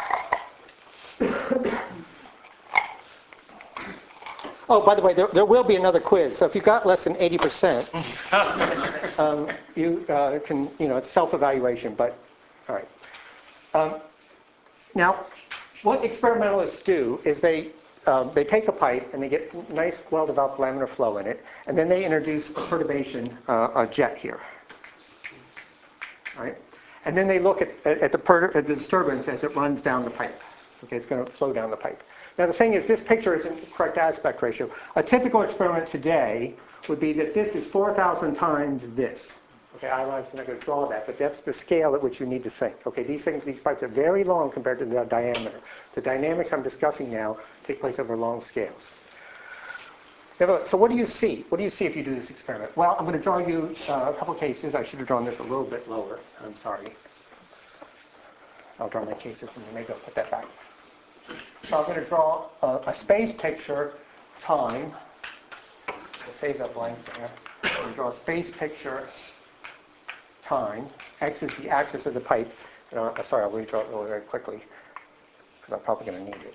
A: Oh, by the way, there, there will be another quiz. So if you got less than eighty percent, um, you uh, can, you know, it's self-evaluation, but all right. Um, now, what experimentalists do is they um, they take a pipe and they get nice, well-developed laminar flow in it, and then they introduce a perturbation, uh, a jet here. Right? And then they look at, at, the per, at the disturbance as it runs down the pipe. Okay, it's going to flow down the pipe. Now the thing is, this picture isn't the correct aspect ratio. A typical experiment today would be that this is four thousand times this. Okay, I'm not going to draw that, but that's the scale at which you need to think. Okay, these things, these pipes are very long compared to their diameter. The dynamics I'm discussing now take place over long scales. Now, so what do you see? What do you see if you do this experiment? Well, I'm going to draw you uh, a couple cases. I should have drawn this a little bit lower. I'm sorry. I'll draw my cases and maybe I'll put that back. So I'm going to draw a, a space picture, time. I'll save that blank there. I'm going to draw a space picture, time. X is the axis of the pipe. Uh, sorry, I'll redraw it really very quickly because I'm probably going to need it.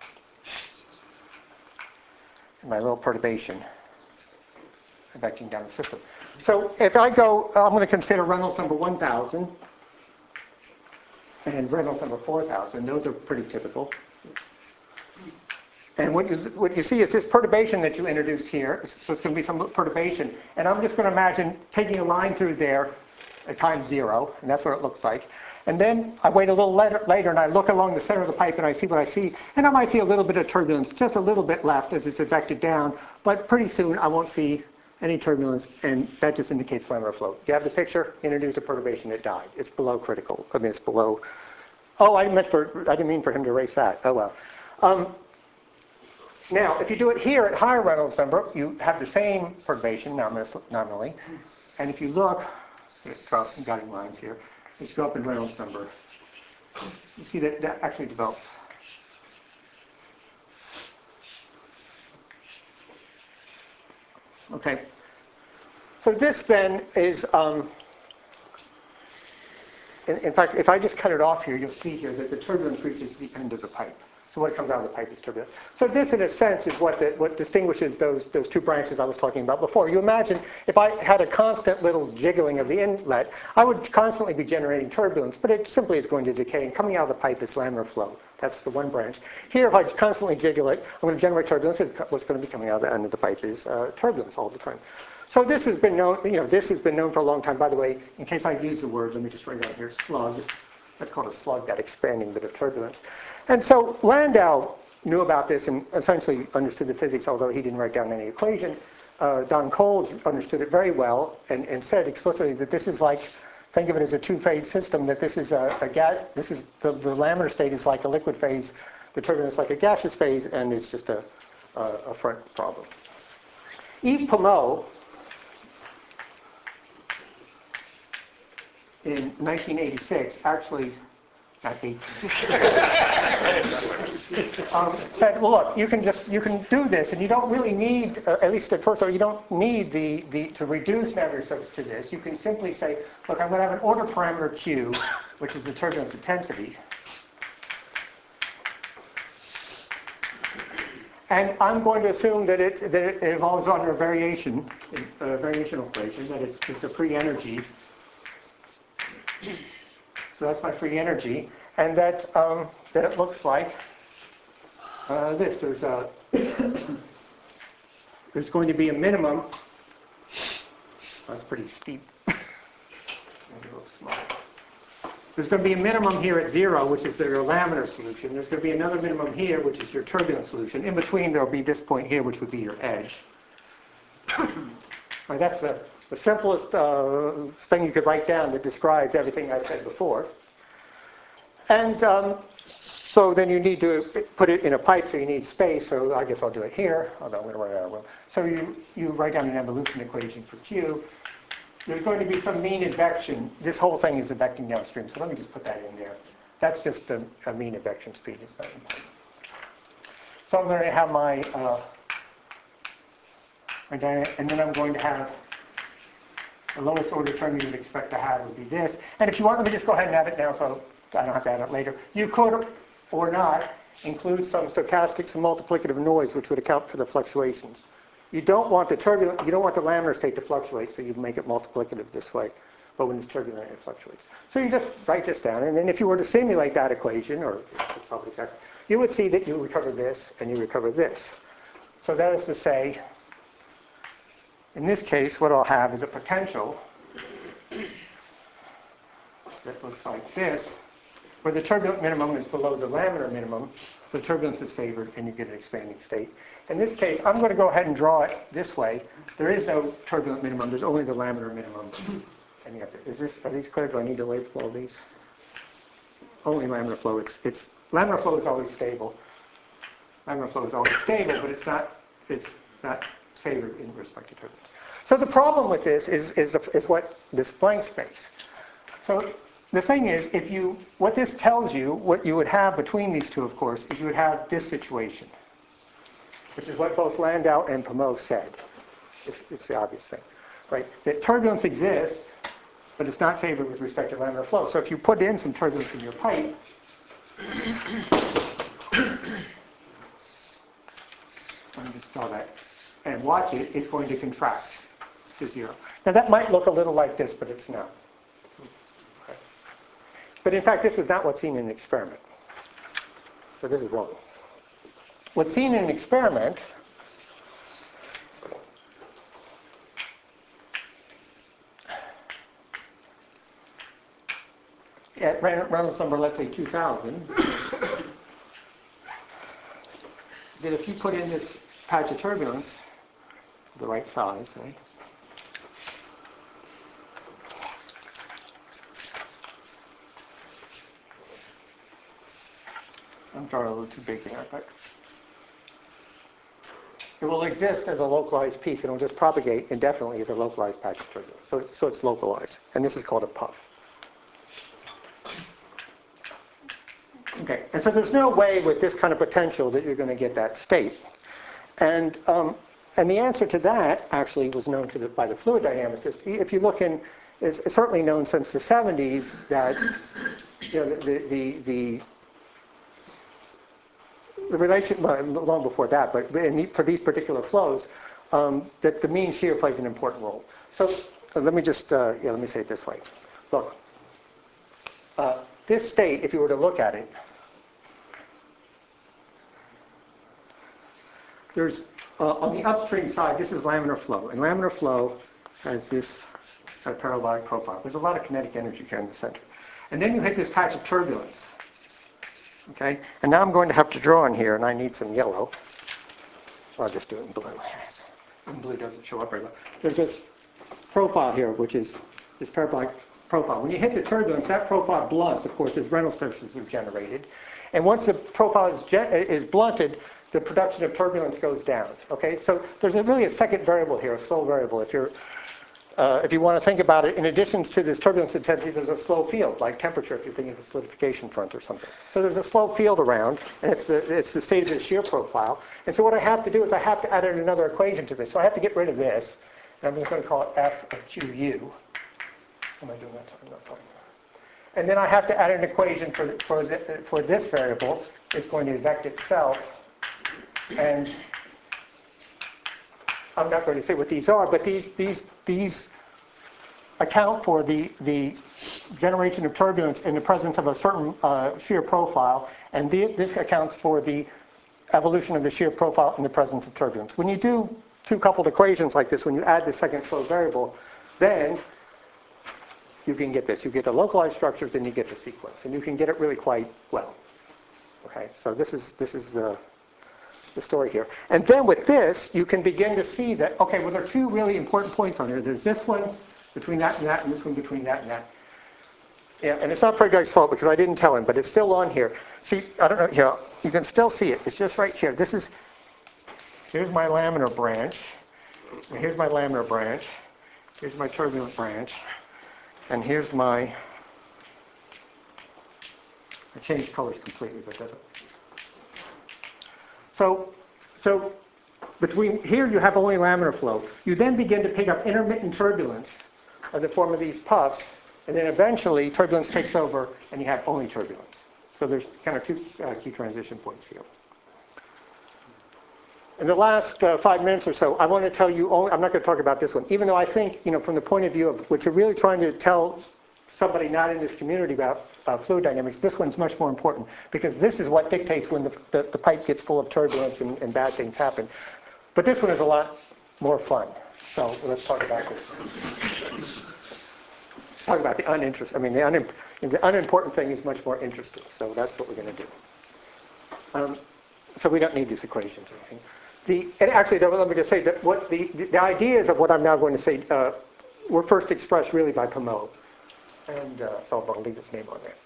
A: My little perturbation affecting down the system. So if I go, I'm going to consider Reynolds number one thousand and Reynolds number four thousand. Those are pretty typical. And what you, what you see is this perturbation that you introduced here. So it's going to be some perturbation. And I'm just going to imagine taking a line through there at time zero, and that's what it looks like. And then I wait a little later, later and I look along the center of the pipe and I see what I see. And I might see a little bit of turbulence, just a little bit left as it's affected down. But pretty soon I won't see any turbulence, and that just indicates laminar flow. Do you have the picture? Introduce a perturbation, it died. It's below critical. I mean, it's below. Oh, I meant for. I didn't mean for him to erase that. Oh well. Um, now, if you do it here at higher Reynolds number, you have the same perturbation nominally. And if you look, draw some guiding lines here. Let's go up in Reynolds number. You see that that actually develops. Okay. So this then is, um, in, in fact, if I just cut it off here, you'll see here that the turbulence reaches the end of the pipe. So what comes out of the pipe is turbulence. So this, in a sense, is what, the, what distinguishes those, those two branches I was talking about before. You imagine if I had a constant little jiggling of the inlet, I would constantly be generating turbulence, but it simply is going to decay. And coming out of the pipe is laminar flow. That's the one branch. Here, if I constantly jiggle it, I'm going to generate turbulence. What's going to be coming out of the end of the pipe is uh, turbulence all the time. So this has been known, you know, this has been known for a long time. By the way, in case I use the word, let me just write down here, slug. That's called a slug, that expanding bit of turbulence. And so Landau knew about this and essentially understood the physics, although he didn't write down any equation. Uh, Don Coles understood it very well and, and said explicitly that this is like, think of it as a two-phase system, that this is a, a gas, this is, the, the laminar state is like a liquid phase, the turbulence is like a gaseous phase, and it's just a, a, a front problem. Yves Pomeau, in nineteen eighty-six, actually, not eighteen, um, said, well, look, you can just, you can do this, and you don't really need, uh, at least at first, or you don't need the, the, to reduce Navier-Stokes to this. You can simply say, look, I'm going to have an order parameter Q, which is the turbulence intensity. And I'm going to assume that it, that it evolves under a variation, a variational equation, that it's, it's a free energy. So that's my free energy, and that um, that it looks like uh, this. There's a there's going to be a minimum. That's pretty steep. Maybe a little small. There's going to be a minimum here at zero, which is your laminar solution. There's going to be another minimum here, which is your turbulent solution. In between, there will be this point here, which would be your edge. Right, that's the, the simplest uh, thing you could write down that describes everything I said before. And um, so then you need to put it in a pipe, so you need space. So I guess I'll do it here, although I'm going to write it out of will. So you, you write down an evolution equation for Q. There's going to be some mean advection. This whole thing is advecting downstream, so let me just put that in there. That's just a, a mean advection speed. It's not important. So I'm going to have my, uh, my dynamic, and then I'm going to have the lowest order term you would expect to have would be this. And if you want, let me just go ahead and add it now, so I don't have to add it later. You could, or not, include some stochastics and multiplicative noise, which would account for the fluctuations. You don't want the turbulent, you don't want the laminar state to fluctuate, so you make it multiplicative this way. But when it's turbulent, it fluctuates. So you just write this down, and then if you were to simulate that equation, or solve it exactly, you would see that you recover this and you recover this. So that is to say, in this case, what I'll have is a potential that looks like this, where the turbulent minimum is below the laminar minimum, so turbulence is favored and you get an expanding state. In this case, I'm going to go ahead and draw it this way. There is no turbulent minimum, there's only the laminar minimum. And you have to, is this, are these clear? Do I need to label all these? Only laminar flow. It's, it's, laminar flow is always stable. Laminar flow is always stable, but it's not, it's not favored in respect to turbulence. So the problem with this is, is, the, is what this blank space. So the thing is, if you, what this tells you, what you would have between these two, of course, is you would have this situation, which is what both Landau and Pommeau said. It's, it's the obvious thing, right? That turbulence exists, but it's not favored with respect to laminar flow. So if you put in some turbulence in your pipe, let me just draw that, and watch it, it's going to contract to zero. Now that might look a little like this, but it's not. Okay. But in fact, this is not what's seen in an experiment. So this is wrong. What's seen in an experiment at Reynolds number, let's say two thousand, is that if you put in this patch of turbulence, the right size, say, I'm drawing a little too big there, but it will exist as a localized piece. It'll just propagate indefinitely as a localized patch of turbulence. So it's, so it's localized, and this is called a puff. Okay, and so there's no way with this kind of potential that you're going to get that state. And, um, and the answer to that actually was known to the, by the fluid dynamicists. If you look in, it's, it's certainly known since the seventies that you know, the, the, the, the relation, well, long before that, but in the, for these particular flows, um, that the mean shear plays an important role. So uh, let me just, uh, yeah, let me say it this way. Look, uh, this state, if you were to look at it, there's, uh, on the upstream side, this is laminar flow. And laminar flow has this kind of parabolic profile. There's a lot of kinetic energy here in the center. And then you hit this patch of turbulence. Okay? And now I'm going to have to draw in here, and I need some yellow. I'll just do it in blue. In blue doesn't show up very well. There's this profile here, which is this parabolic profile. When you hit the turbulence, that profile blunts, of course, as Reynolds surfaces are generated. And once the profile is, is blunted, the production of turbulence goes down. Okay, so there's a, really a second variable here, a slow variable. If you're, uh, if you want to think about it, in addition to this turbulence intensity, there's a slow field, like temperature, if you're thinking of a solidification front or something. So there's a slow field around, and it's the it's the state of the shear profile. And so what I have to do is I have to add in another equation to this. So I have to get rid of this, and I'm just going to call it F of Q U. Am I doing that? I'm not talking. And then I have to add an equation for for the, for this variable. It's going to vect itself. And I'm not going to say what these are, but these these these account for the the generation of turbulence in the presence of a certain uh, shear profile, and the, this accounts for the evolution of the shear profile in the presence of turbulence. When you do two coupled equations like this, when you add the second slope variable, then you can get this. You get the localized structures, and you get the sequence, and you can get it really quite well. Okay, so this is this is the the story here. And then with this, you can begin to see that, okay, well, there are two really important points on here. There's this one between that and that, and this one between that and that. Yeah, and it's not Predrag's fault because I didn't tell him, but it's still on here. See, I don't know, here, you can still see it. It's just right here. This is, here's my laminar branch. And here's my laminar branch. Here's my turbulent branch. And here's my, I changed colors completely, but it doesn't. So, so between here you have only laminar flow. You then begin to pick up intermittent turbulence in the form of these puffs, and then eventually turbulence takes over and you have only turbulence. So there's kind of two uh, key transition points here. In the last uh, five minutes or so, I want to tell you, only, I'm not going to talk about this one, even though I think, you know, from the point of view of what you're really trying to tell somebody not in this community about, uh, fluid dynamics, this one's much more important because this is what dictates when the, the, the pipe gets full of turbulence and, and bad things happen. But this one is a lot more fun. So let's talk about this one. Talk about the uninterest. I mean, the, un, the unimportant thing is much more interesting. So that's what we're going to do. Um, so we don't need these equations or anything. The, and actually, though, let me just say that what the, the, the ideas of what I'm now going to say uh, were first expressed really by Pommeau. And uh, so I'll leave his name on there.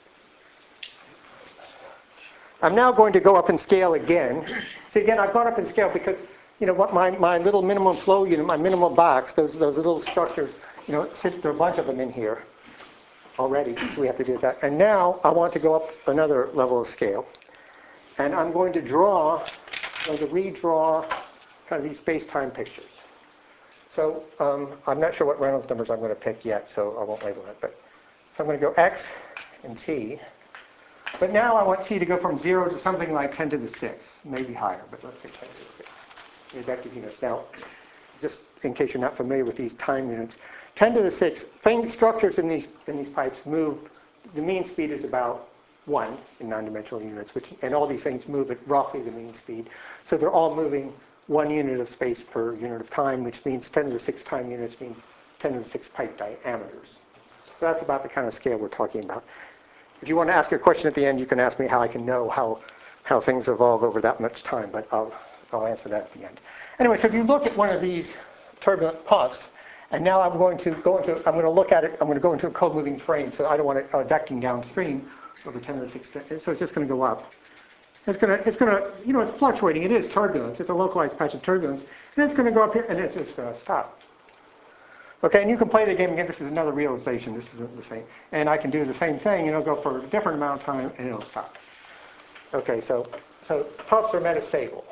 A: I'm now going to go up in scale again. See, again, I've gone up in scale because, you know, what my, my little minimum flow unit, my minimum box, those, those little structures, you know, there are a bunch of them in here already, so we have to do that. And now I want to go up another level of scale. And I'm going to draw, I'm going to redraw kind of these space-time pictures. So um, I'm not sure what Reynolds numbers I'm going to pick yet, so I won't label that. But so I'm going to go x and t. But now I want t to go from zero to something like ten to the sixth, maybe higher, but let's say ten to the sixth. Vector units. Now, just in case you're not familiar with these time units, ten to the sixth, thing, structures in these, in these pipes move, the mean speed is about one in non-dimensional units, which, and all these things move at roughly the mean speed. So they're all moving one unit of space per unit of time, which means ten to the sixth time units means ten to the sixth pipe diameters. So that's about the kind of scale we're talking about. If you want to ask a question at the end, you can ask me how I can know how, how things evolve over that much time, but I'll, I'll answer that at the end. Anyway, so if you look at one of these turbulent puffs, and now I'm going to go into, I'm going to look at it, I'm going to go into a co-moving frame, so I don't want it uh, vecting downstream over ten to the sixth, so it's just going to go up. It's going to, it's going to, you know, it's fluctuating. It is turbulence. It's a localized patch of turbulence. And it's going to go up here, and it's just going to stop. Okay, and you can play the game again. This is another realization. This isn't the same. And I can do the same thing, and it'll go for a different amount of time, and it'll stop. Okay, so, so puffs are metastable.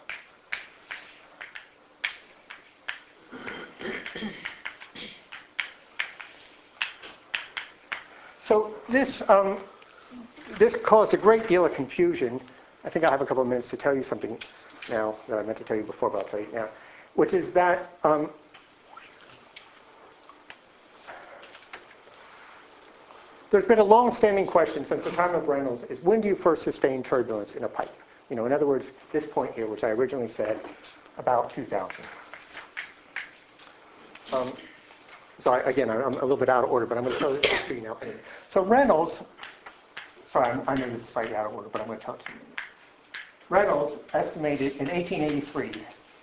A: So this, um, this caused a great deal of confusion. I think I have a couple of minutes to tell you something now that I meant to tell you before, but I'll tell you now, which is that um, there's been a long-standing question since the time of Reynolds is when do you first sustain turbulence in a pipe? You know, in other words, this point here, which I originally said, about two thousand. Um, so I, again, I'm a little bit out of order, but I'm going to tell it to you now. So Reynolds, sorry, I know this is slightly out of order, but I'm going to tell it to you. Reynolds estimated in eighteen eighty-three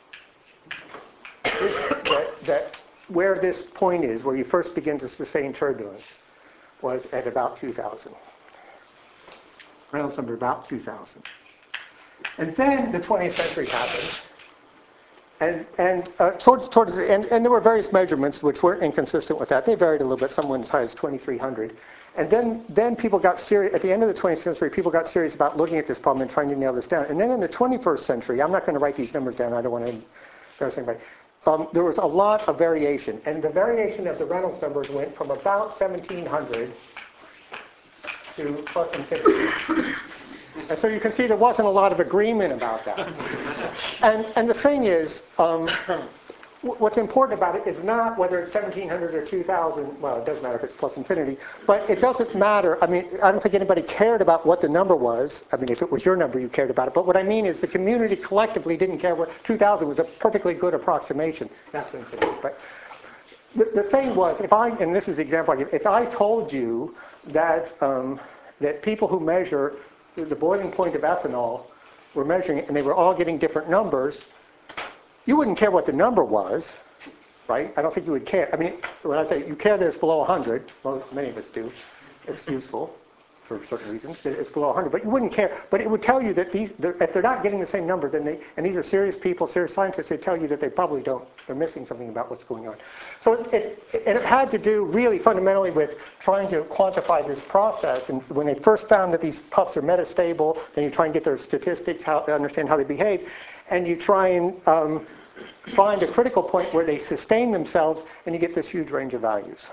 A: this, that, that where this point is, where you first begin to sustain turbulence, was at about two thousand. Reynolds number about two thousand. And then the twentieth century happened. And, and uh, towards, towards the end, and there were various measurements which were inconsistent with that. They varied a little bit, some went as high as twenty-three hundred. And then, then people got serious, at the end of the twentieth century, people got serious about looking at this problem and trying to nail this down. And then in the twenty-first century, I'm not going to write these numbers down, I don't want to embarrass anybody. Um, there was a lot of variation. And the variation of the Reynolds numbers went from about seventeen hundred to plus infinity. And so you can see there wasn't a lot of agreement about that. And, and the thing is, um, what's important about it is not whether it's seventeen hundred or two thousand. Well, it doesn't matter if it's plus infinity. But it doesn't matter. I mean, I don't think anybody cared about what the number was. I mean, if it was your number, you cared about it. But what I mean is the community collectively didn't care what two thousand was a perfectly good approximation. Not to infinity, but the, the thing was, if I, and this is the example I give, if I told you that, um, that people who measure the boiling point of ethanol were measuring it and they were all getting different numbers, you wouldn't care what the number was, right? I don't think you would care. I mean, when I say you care that it's below one hundred, well, many of us do. It's useful for certain reasons that it's below one hundred, but you wouldn't care. But it would tell you that these, if they're not getting the same number, then they, and these are serious people, serious scientists, they tell you that they probably don't, they're missing something about what's going on. So it, it, and it had to do really fundamentally with trying to quantify this process. And when they first found that these puffs are metastable, then you try and get their statistics, how, understand how they behave, and you try and um, find a critical point where they sustain themselves, and you get this huge range of values.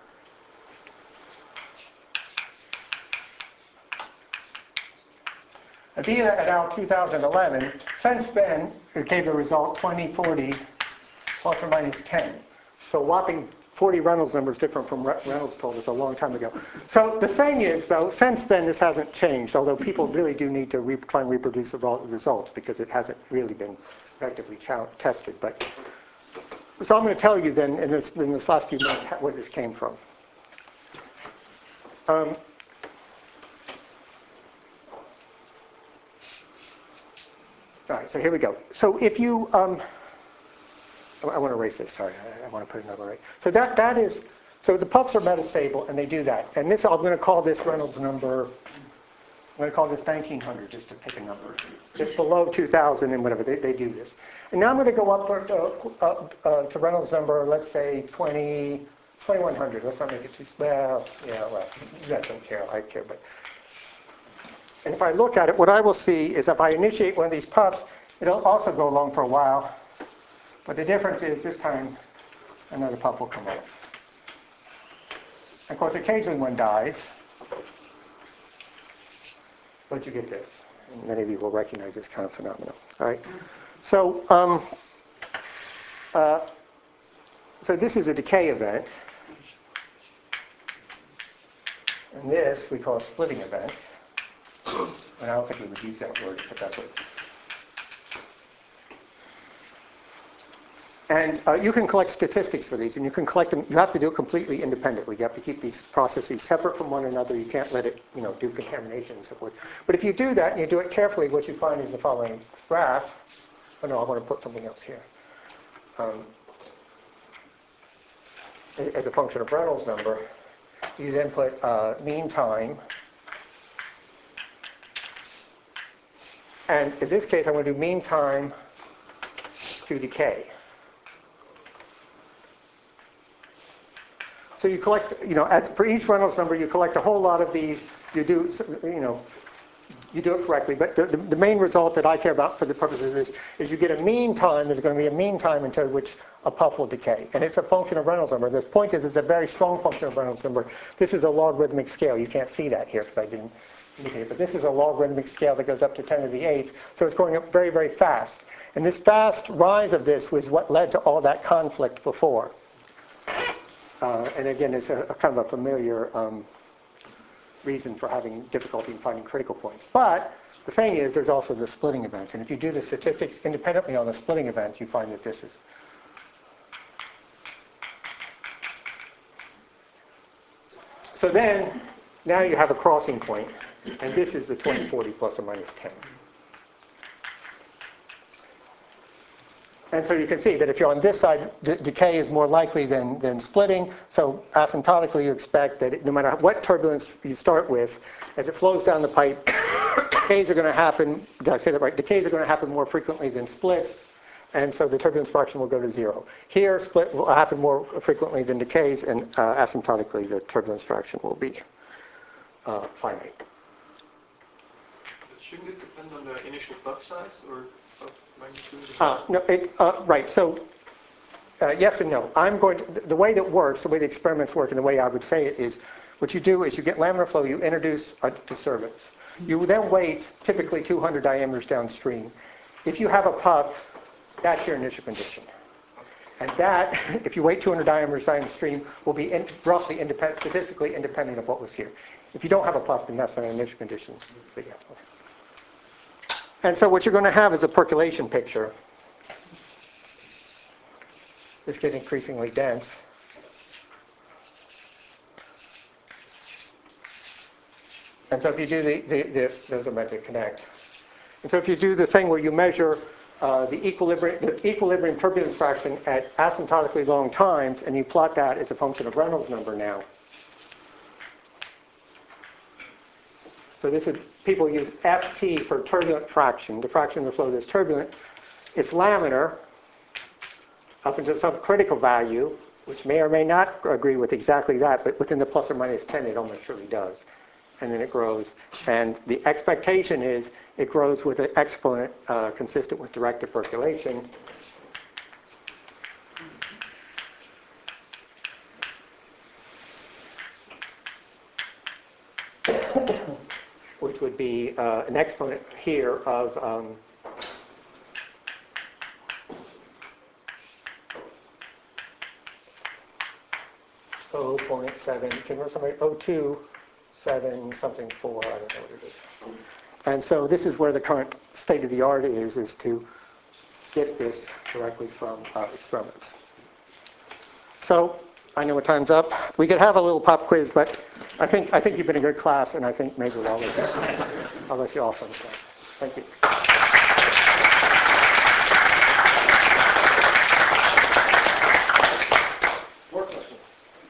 A: Avila et al. two thousand eleven, since then, it gave the result twenty forty plus or minus ten. So a whopping forty Reynolds numbers different from what Reynolds told us a long time ago. So the thing is, though, since then this hasn't changed, although people really do need to re try and reproduce the results because it hasn't really been effectively tested. But so I'm going to tell you then in this, in this last few minutes where this came from. Um, all right, so here we go. So if you, um, I, I want to erase this, sorry, I, I want to put another right. So that, that is, so the puffs are metastable and they do that. And this, I'm going to call this Reynolds number, I'm going to call this nineteen hundred just to pick a number. It's below two thousand and whatever, they, they do this. And now I'm going to go up uh, uh, uh, to Reynolds number, let's say twenty, twenty-one hundred. Let's not make it too, well, yeah, well, you guys don't care, I care, but. And if I look at it, what I will see is if I initiate one of these puffs, it'll also go along for a while. But the difference is this time another puff will come off. Of course, occasionally one dies. But you get this. And many of you will recognize this kind of phenomenon. All right. So, um, uh, so this is a decay event. And this we call a splitting event. And I don't think we would use that word, except that's what. And uh, you can collect statistics for these, and you can collect them. You have to do it completely independently. You have to keep these processes separate from one another. You can't let it, you know, do contamination and so forth. But if you do that and you do it carefully, what you find is the following graph. Oh no, I want to put something else here. Um, as a function of Reynolds number, you then put uh, mean time. And in this case, I'm going to do mean time to decay. So you collect, you know, as for each Reynolds number, you collect a whole lot of these. You do, you know, you do it correctly. But the, the, the main result that I care about for the purpose of this is you get a mean time. There's going to be a mean time until which a puff will decay. And it's a function of Reynolds number. The point is, it's a very strong function of Reynolds number. This is a logarithmic scale. You can't see that here because I didn't indicate it. But this is a logarithmic scale that goes up to ten to the eighth. So it's going up very, very fast. And this fast rise of this was what led to all that conflict before. Uh, and again, it's a, a kind of a familiar um, reason for having difficulty in finding critical points. But the thing is, there's also the splitting events. And if you do the statistics independently on the splitting events, you find that this is. So then, now you have a crossing point. And this is the twenty forty plus or minus ten. And so you can see that if you're on this side, d decay is more likely than, than splitting. So asymptotically, you expect that it, no matter what turbulence you start with, as it flows down the pipe, decays are going to happen. Did I say that right? Decays are going to happen more frequently than splits. And so the turbulence fraction will go to zero. Here, split will happen more frequently than decays, and uh, asymptotically, the turbulence fraction will be uh, finite.
E: Shouldn't it depend on the initial puff size or puff magnitude?
A: Uh, no, it, uh, right. So uh, yes and no. I'm going to, the way that works, the way the experiments work, and the way I would say it is, what you do is you get laminar flow, you introduce a disturbance. You then wait typically two hundred diameters downstream. If you have a puff, that's your initial condition. And that, if you wait two hundred diameters downstream, will be in, roughly independent, statistically independent of what was here. If you don't have a puff, then that's an initial condition. But yeah. And so what you're going to have is a percolation picture. This gets increasingly dense. And so if you do the, the, the those are meant to connect. And so if you do the thing where you measure uh, the, equilibrium, the equilibrium turbulence fraction at asymptotically long times, and you plot that as a function of Reynolds number now. So this is, people use F T for turbulent fraction, the fraction of the flow that's turbulent. It's laminar up until some critical value, which may or may not agree with exactly that, but within the plus or minus ten, it almost surely does. And then it grows. And the expectation is it grows with an exponent uh, consistent with directed percolation. Which would be uh, an exponent here of um, zero point seven, can somebody, zero point two seven something four, I don't know what it is. And so this is where the current state of the art is, is to get this directly from uh, experiments. So I know what time's up. We could have a little pop quiz, but I think I think you've been a good class, and I think maybe I'll let you, I'll let you off on that. Thank you.
F: More questions?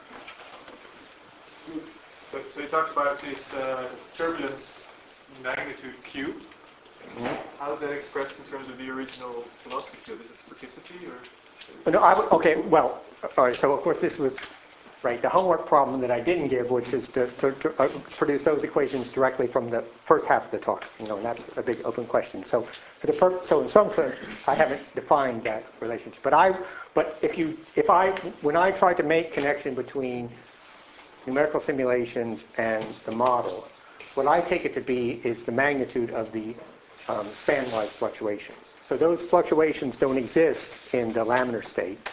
E: So, so you talked about this uh, turbulence magnitude Q.
A: Mm-hmm.
E: How is that expressed in terms of the original velocity? Is it stochasticity or?
A: No, I would, okay, well, all right, so of course this was, right, the homework problem that I didn't give, which is to, to, to uh, produce those equations directly from the first half of the talk, you know, and that's a big open question. So, for the pur- so in some sense, I haven't defined that relationship. But I, but if you, if I, when I tried to make connection between numerical simulations and the model, what I take it to be is the magnitude of the um, span-wise fluctuations. So those fluctuations don't exist in the laminar state.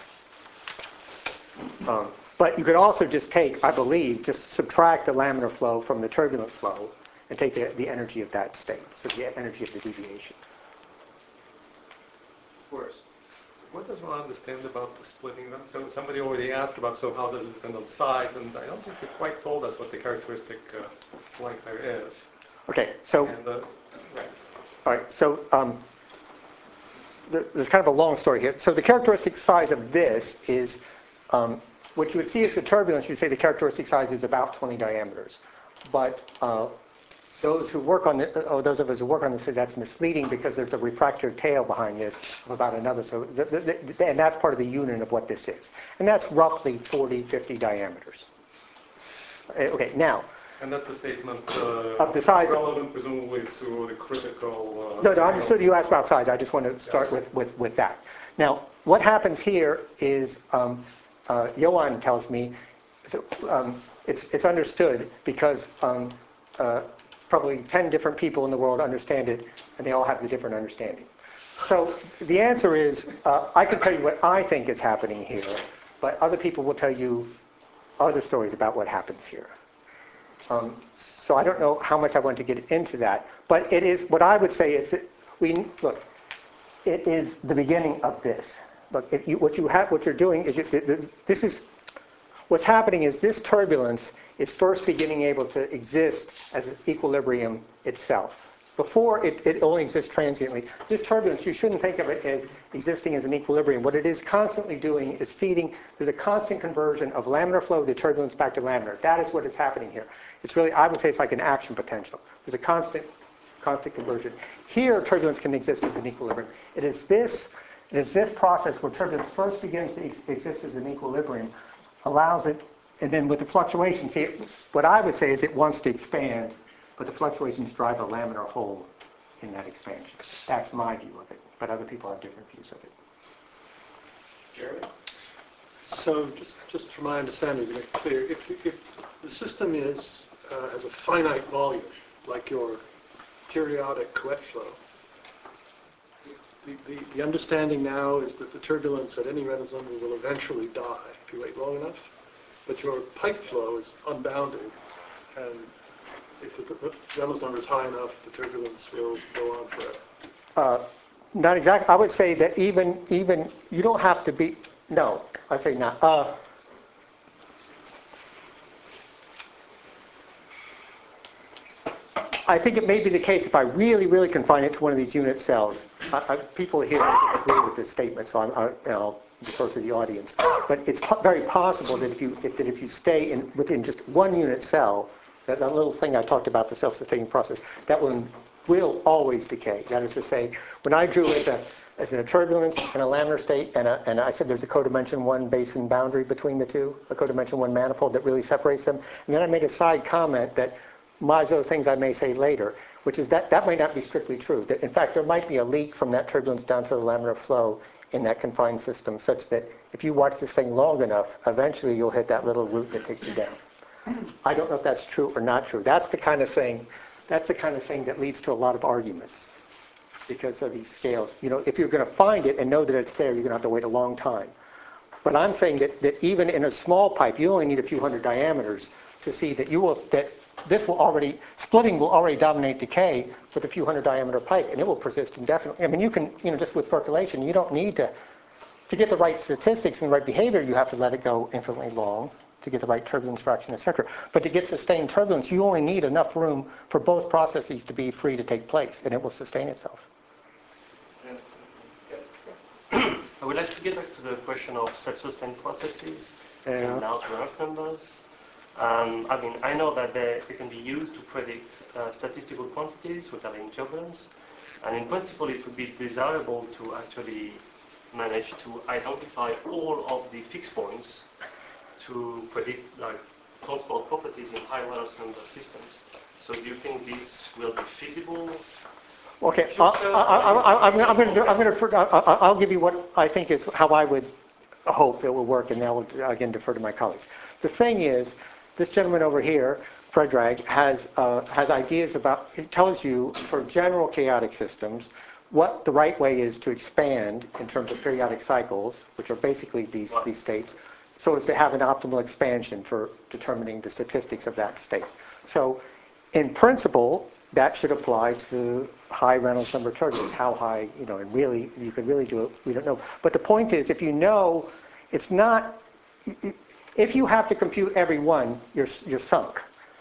A: Um, but you could also just take, I believe, just subtract the laminar flow from the turbulent flow and take the, the energy of that state, so the energy of the deviation.
F: Worse.
C: What does one understand about the splitting them? So somebody already asked about, so how does it depend on size? And I don't think you quite told us what the characteristic uh, length there is.
A: Okay, so,
C: And, uh, right.
A: all right, so um, there, there's kind of a long story here. So the characteristic size of this is, um, what you would see as the turbulence, you'd say the characteristic size is about twenty diameters. But uh, those who work on it, or those of us who work on this, say that's misleading because there's a refractive tail behind this of about another. So, the, the, the, and that's part of the unit of what this is. And that's roughly forty, fifty diameters. Okay, now.
C: And that's a statement uh,
A: of the size
C: relevant, presumably, to the critical... Uh,
A: no, no, I understood you asked about size. I just want to start with, with, with that. Now, what happens here is, um, uh, Johan tells me, so, um, it's, it's understood because um, uh, probably ten different people in the world understand it, and they all have the different understanding. So the answer is, uh, I can tell you what I think is happening here, but other people will tell you other stories about what happens here. Um, so I don't know how much I want to get into that, but it is, what I would say is that we, look, it is the beginning of this. Look, if you, what you have, what you're doing is, you, this is, what's happening is this turbulence is first beginning able to exist as an equilibrium itself. Before, it, it only exists transiently. This turbulence, you shouldn't think of it as existing as an equilibrium. What it is constantly doing is feeding, there's a constant conversion of laminar flow to turbulence back to laminar. That is what is happening here. It's really, I would say it's like an action potential. There's a constant, constant conversion. Here, turbulence can exist as an equilibrium. It is this, it is this process where turbulence first begins to ex- exist as an equilibrium, allows it, and then with the fluctuations, see, what I would say is it wants to expand, but the fluctuations drive a laminar hole in that expansion. That's my view of it, but other people have different views of it.
F: Jeremy?
H: So just, just for my understanding, to make it clear, if, if the system is, uh, has a finite volume, like your periodic Couette flow, the, the, the understanding now is that the turbulence at any Reynolds number will eventually die if you wait long enough, but your pipe flow is unbounded, and if the Reynolds number is high enough, the turbulence will go on forever.
A: Uh, not exactly. I would say that even, even you don't have to be, no, I'd say not. Uh, I think it may be the case if I really, really confine it to one of these unit cells. I, I, people here may disagree with this statement, so I'm, I, I'll defer to the audience. But it's po- very possible that if you, if, that if you stay in, within just one unit cell, that, that little thing I talked about, the self-sustaining process, that one will always decay. That is to say, when I drew as a, as a turbulence and a laminar state, and, a, and I said there's a codimension one basin boundary between the two, a codimension one manifold that really separates them, and then I made a side comment that most of those things I may say later, which is that that might not be strictly true. That in fact, there might be a leak from that turbulence down to the laminar flow in that confined system, such that if you watch this thing long enough, eventually you'll hit that little root that takes you down. I don't know if that's true or not true. That's the kind of thing, that's the kind of thing that leads to a lot of arguments because of these scales. You know, if you're going to find it and know that it's there, you're going to have to wait a long time. But I'm saying that, that even in a small pipe, you only need a few hundred diameters to see that you will, that this will already, splitting will already dominate decay with a few hundred diameter pipe, and it will persist indefinitely. I mean, you can, you know, just with percolation, you don't need to, to get the right statistics and the right behavior, you have to let it go infinitely long to get the right turbulence fraction, et cetera. But to get sustained turbulence, you only need enough room for both processes to be free to take place, and it will sustain itself.
I: I would like to get back to the question of self-sustained processes
A: Yeah.
I: in large Reynolds numbers. Um, I mean, I know that they, they can be used to predict uh, statistical quantities regarding turbulence, and in principle it would be desirable to actually manage to identify all of the fixed points to predict like transport properties in high Reynolds number systems. So do you think this will be feasible?
A: Okay, I'll, I'll, I'll, I'm going to, I'm going to, I'll give you what I think is how I would hope it will work, and then I'll again defer to my colleagues. The thing is, this gentleman over here, Predrag, has uh, has ideas about. It tells you for general chaotic systems what the right way is to expand in terms of periodic cycles, which are basically these these states, so as to have an optimal expansion for determining the statistics of that state. So, in principle, that should apply to high Reynolds number turbulence. How high, you know, and really, you could really do it, we don't know. But the point is, if you know, it's not, if you have to compute every one, you're, you're sunk.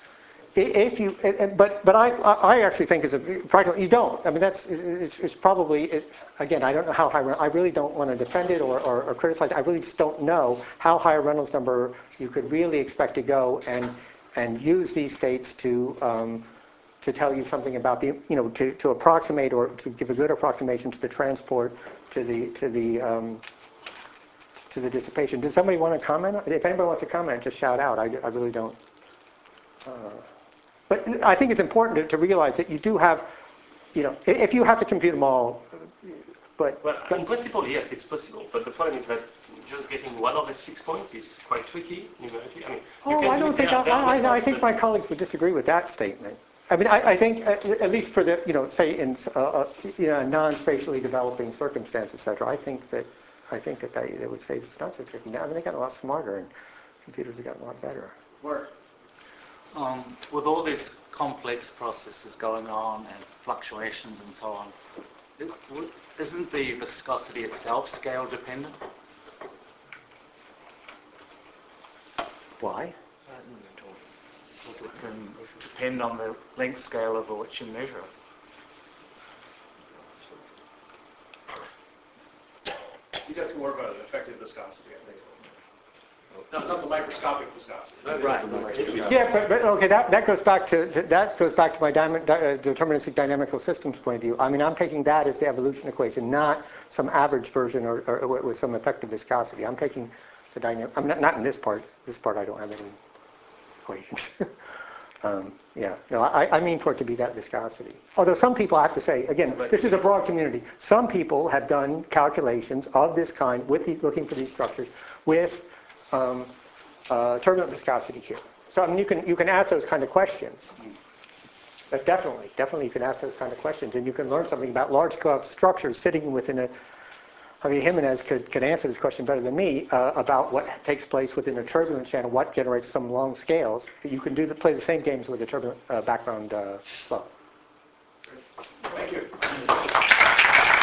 A: If you, but, but I, I actually think as a practical, you don't. I mean, that's, it's, it's probably, it, again, I don't know how high, I really don't want to defend it or, or, or criticize it. I really just don't know how high a Reynolds number you could really expect to go and, and use these states to, um, to tell you something about the, you know, to, to approximate or to give a good approximation to the transport, to the, to the, um, to the dissipation. Does somebody want to comment? If anybody wants to comment, just shout out. I, I really don't. Uh, but I think it's important to, to realize that you do have, you know, if you have to compute them all, but...
I: Well,
A: but
I: in principle, yes, it's possible. But the problem is that just getting one of the six points is quite tricky numerically. I mean, you
A: oh,
I: can
A: I
I: do
A: don't
I: it,
A: think,
I: there,
A: I,
I: there are
A: I, I
I: methods,
A: think
I: but-
A: my colleagues would disagree with that statement. I mean, I, I think, at, at least for the, you know, say in uh, uh, you know, non-spatially developing circumstance, et cetera, I think that, I think that they, they would say it's not so tricky now. I mean, they got a lot smarter and computers have gotten a lot better.
F: Mark?
B: Um, with all these complex processes going on and fluctuations and so on, is, isn't the viscosity itself scale dependent?
A: Why?
B: Because it can depend on the length scale over which you measure it.
J: He's asking more about an effective viscosity, I think. Not, not the microscopic viscosity.
B: Right.
A: Yeah, but, but okay, that, that goes back to, to that goes back to my dyna, uh, deterministic dynamical systems point of view. I mean, I'm taking that as the evolution equation, not some average version or, or, or with some effective viscosity. I'm taking the dynamic. I'm not, not in this part. This part I don't have any equations. um, yeah, no, I, I mean for it to be that viscosity. Although some people, I have to say, again, this is a broad community. Some people have done calculations of this kind with these, looking for these structures with um, uh, turbulent viscosity here. So I mean, you can you can ask those kind of questions. But definitely, definitely, you can ask those kind of questions, and you can learn something about large-scale structures sitting within a. Javier Jimenez could, could answer this question better than me uh, about what takes place within a turbulent channel, what generates some long scales. You can do the, play the same games with a turbulent uh, background uh, flow.
J: Thank you.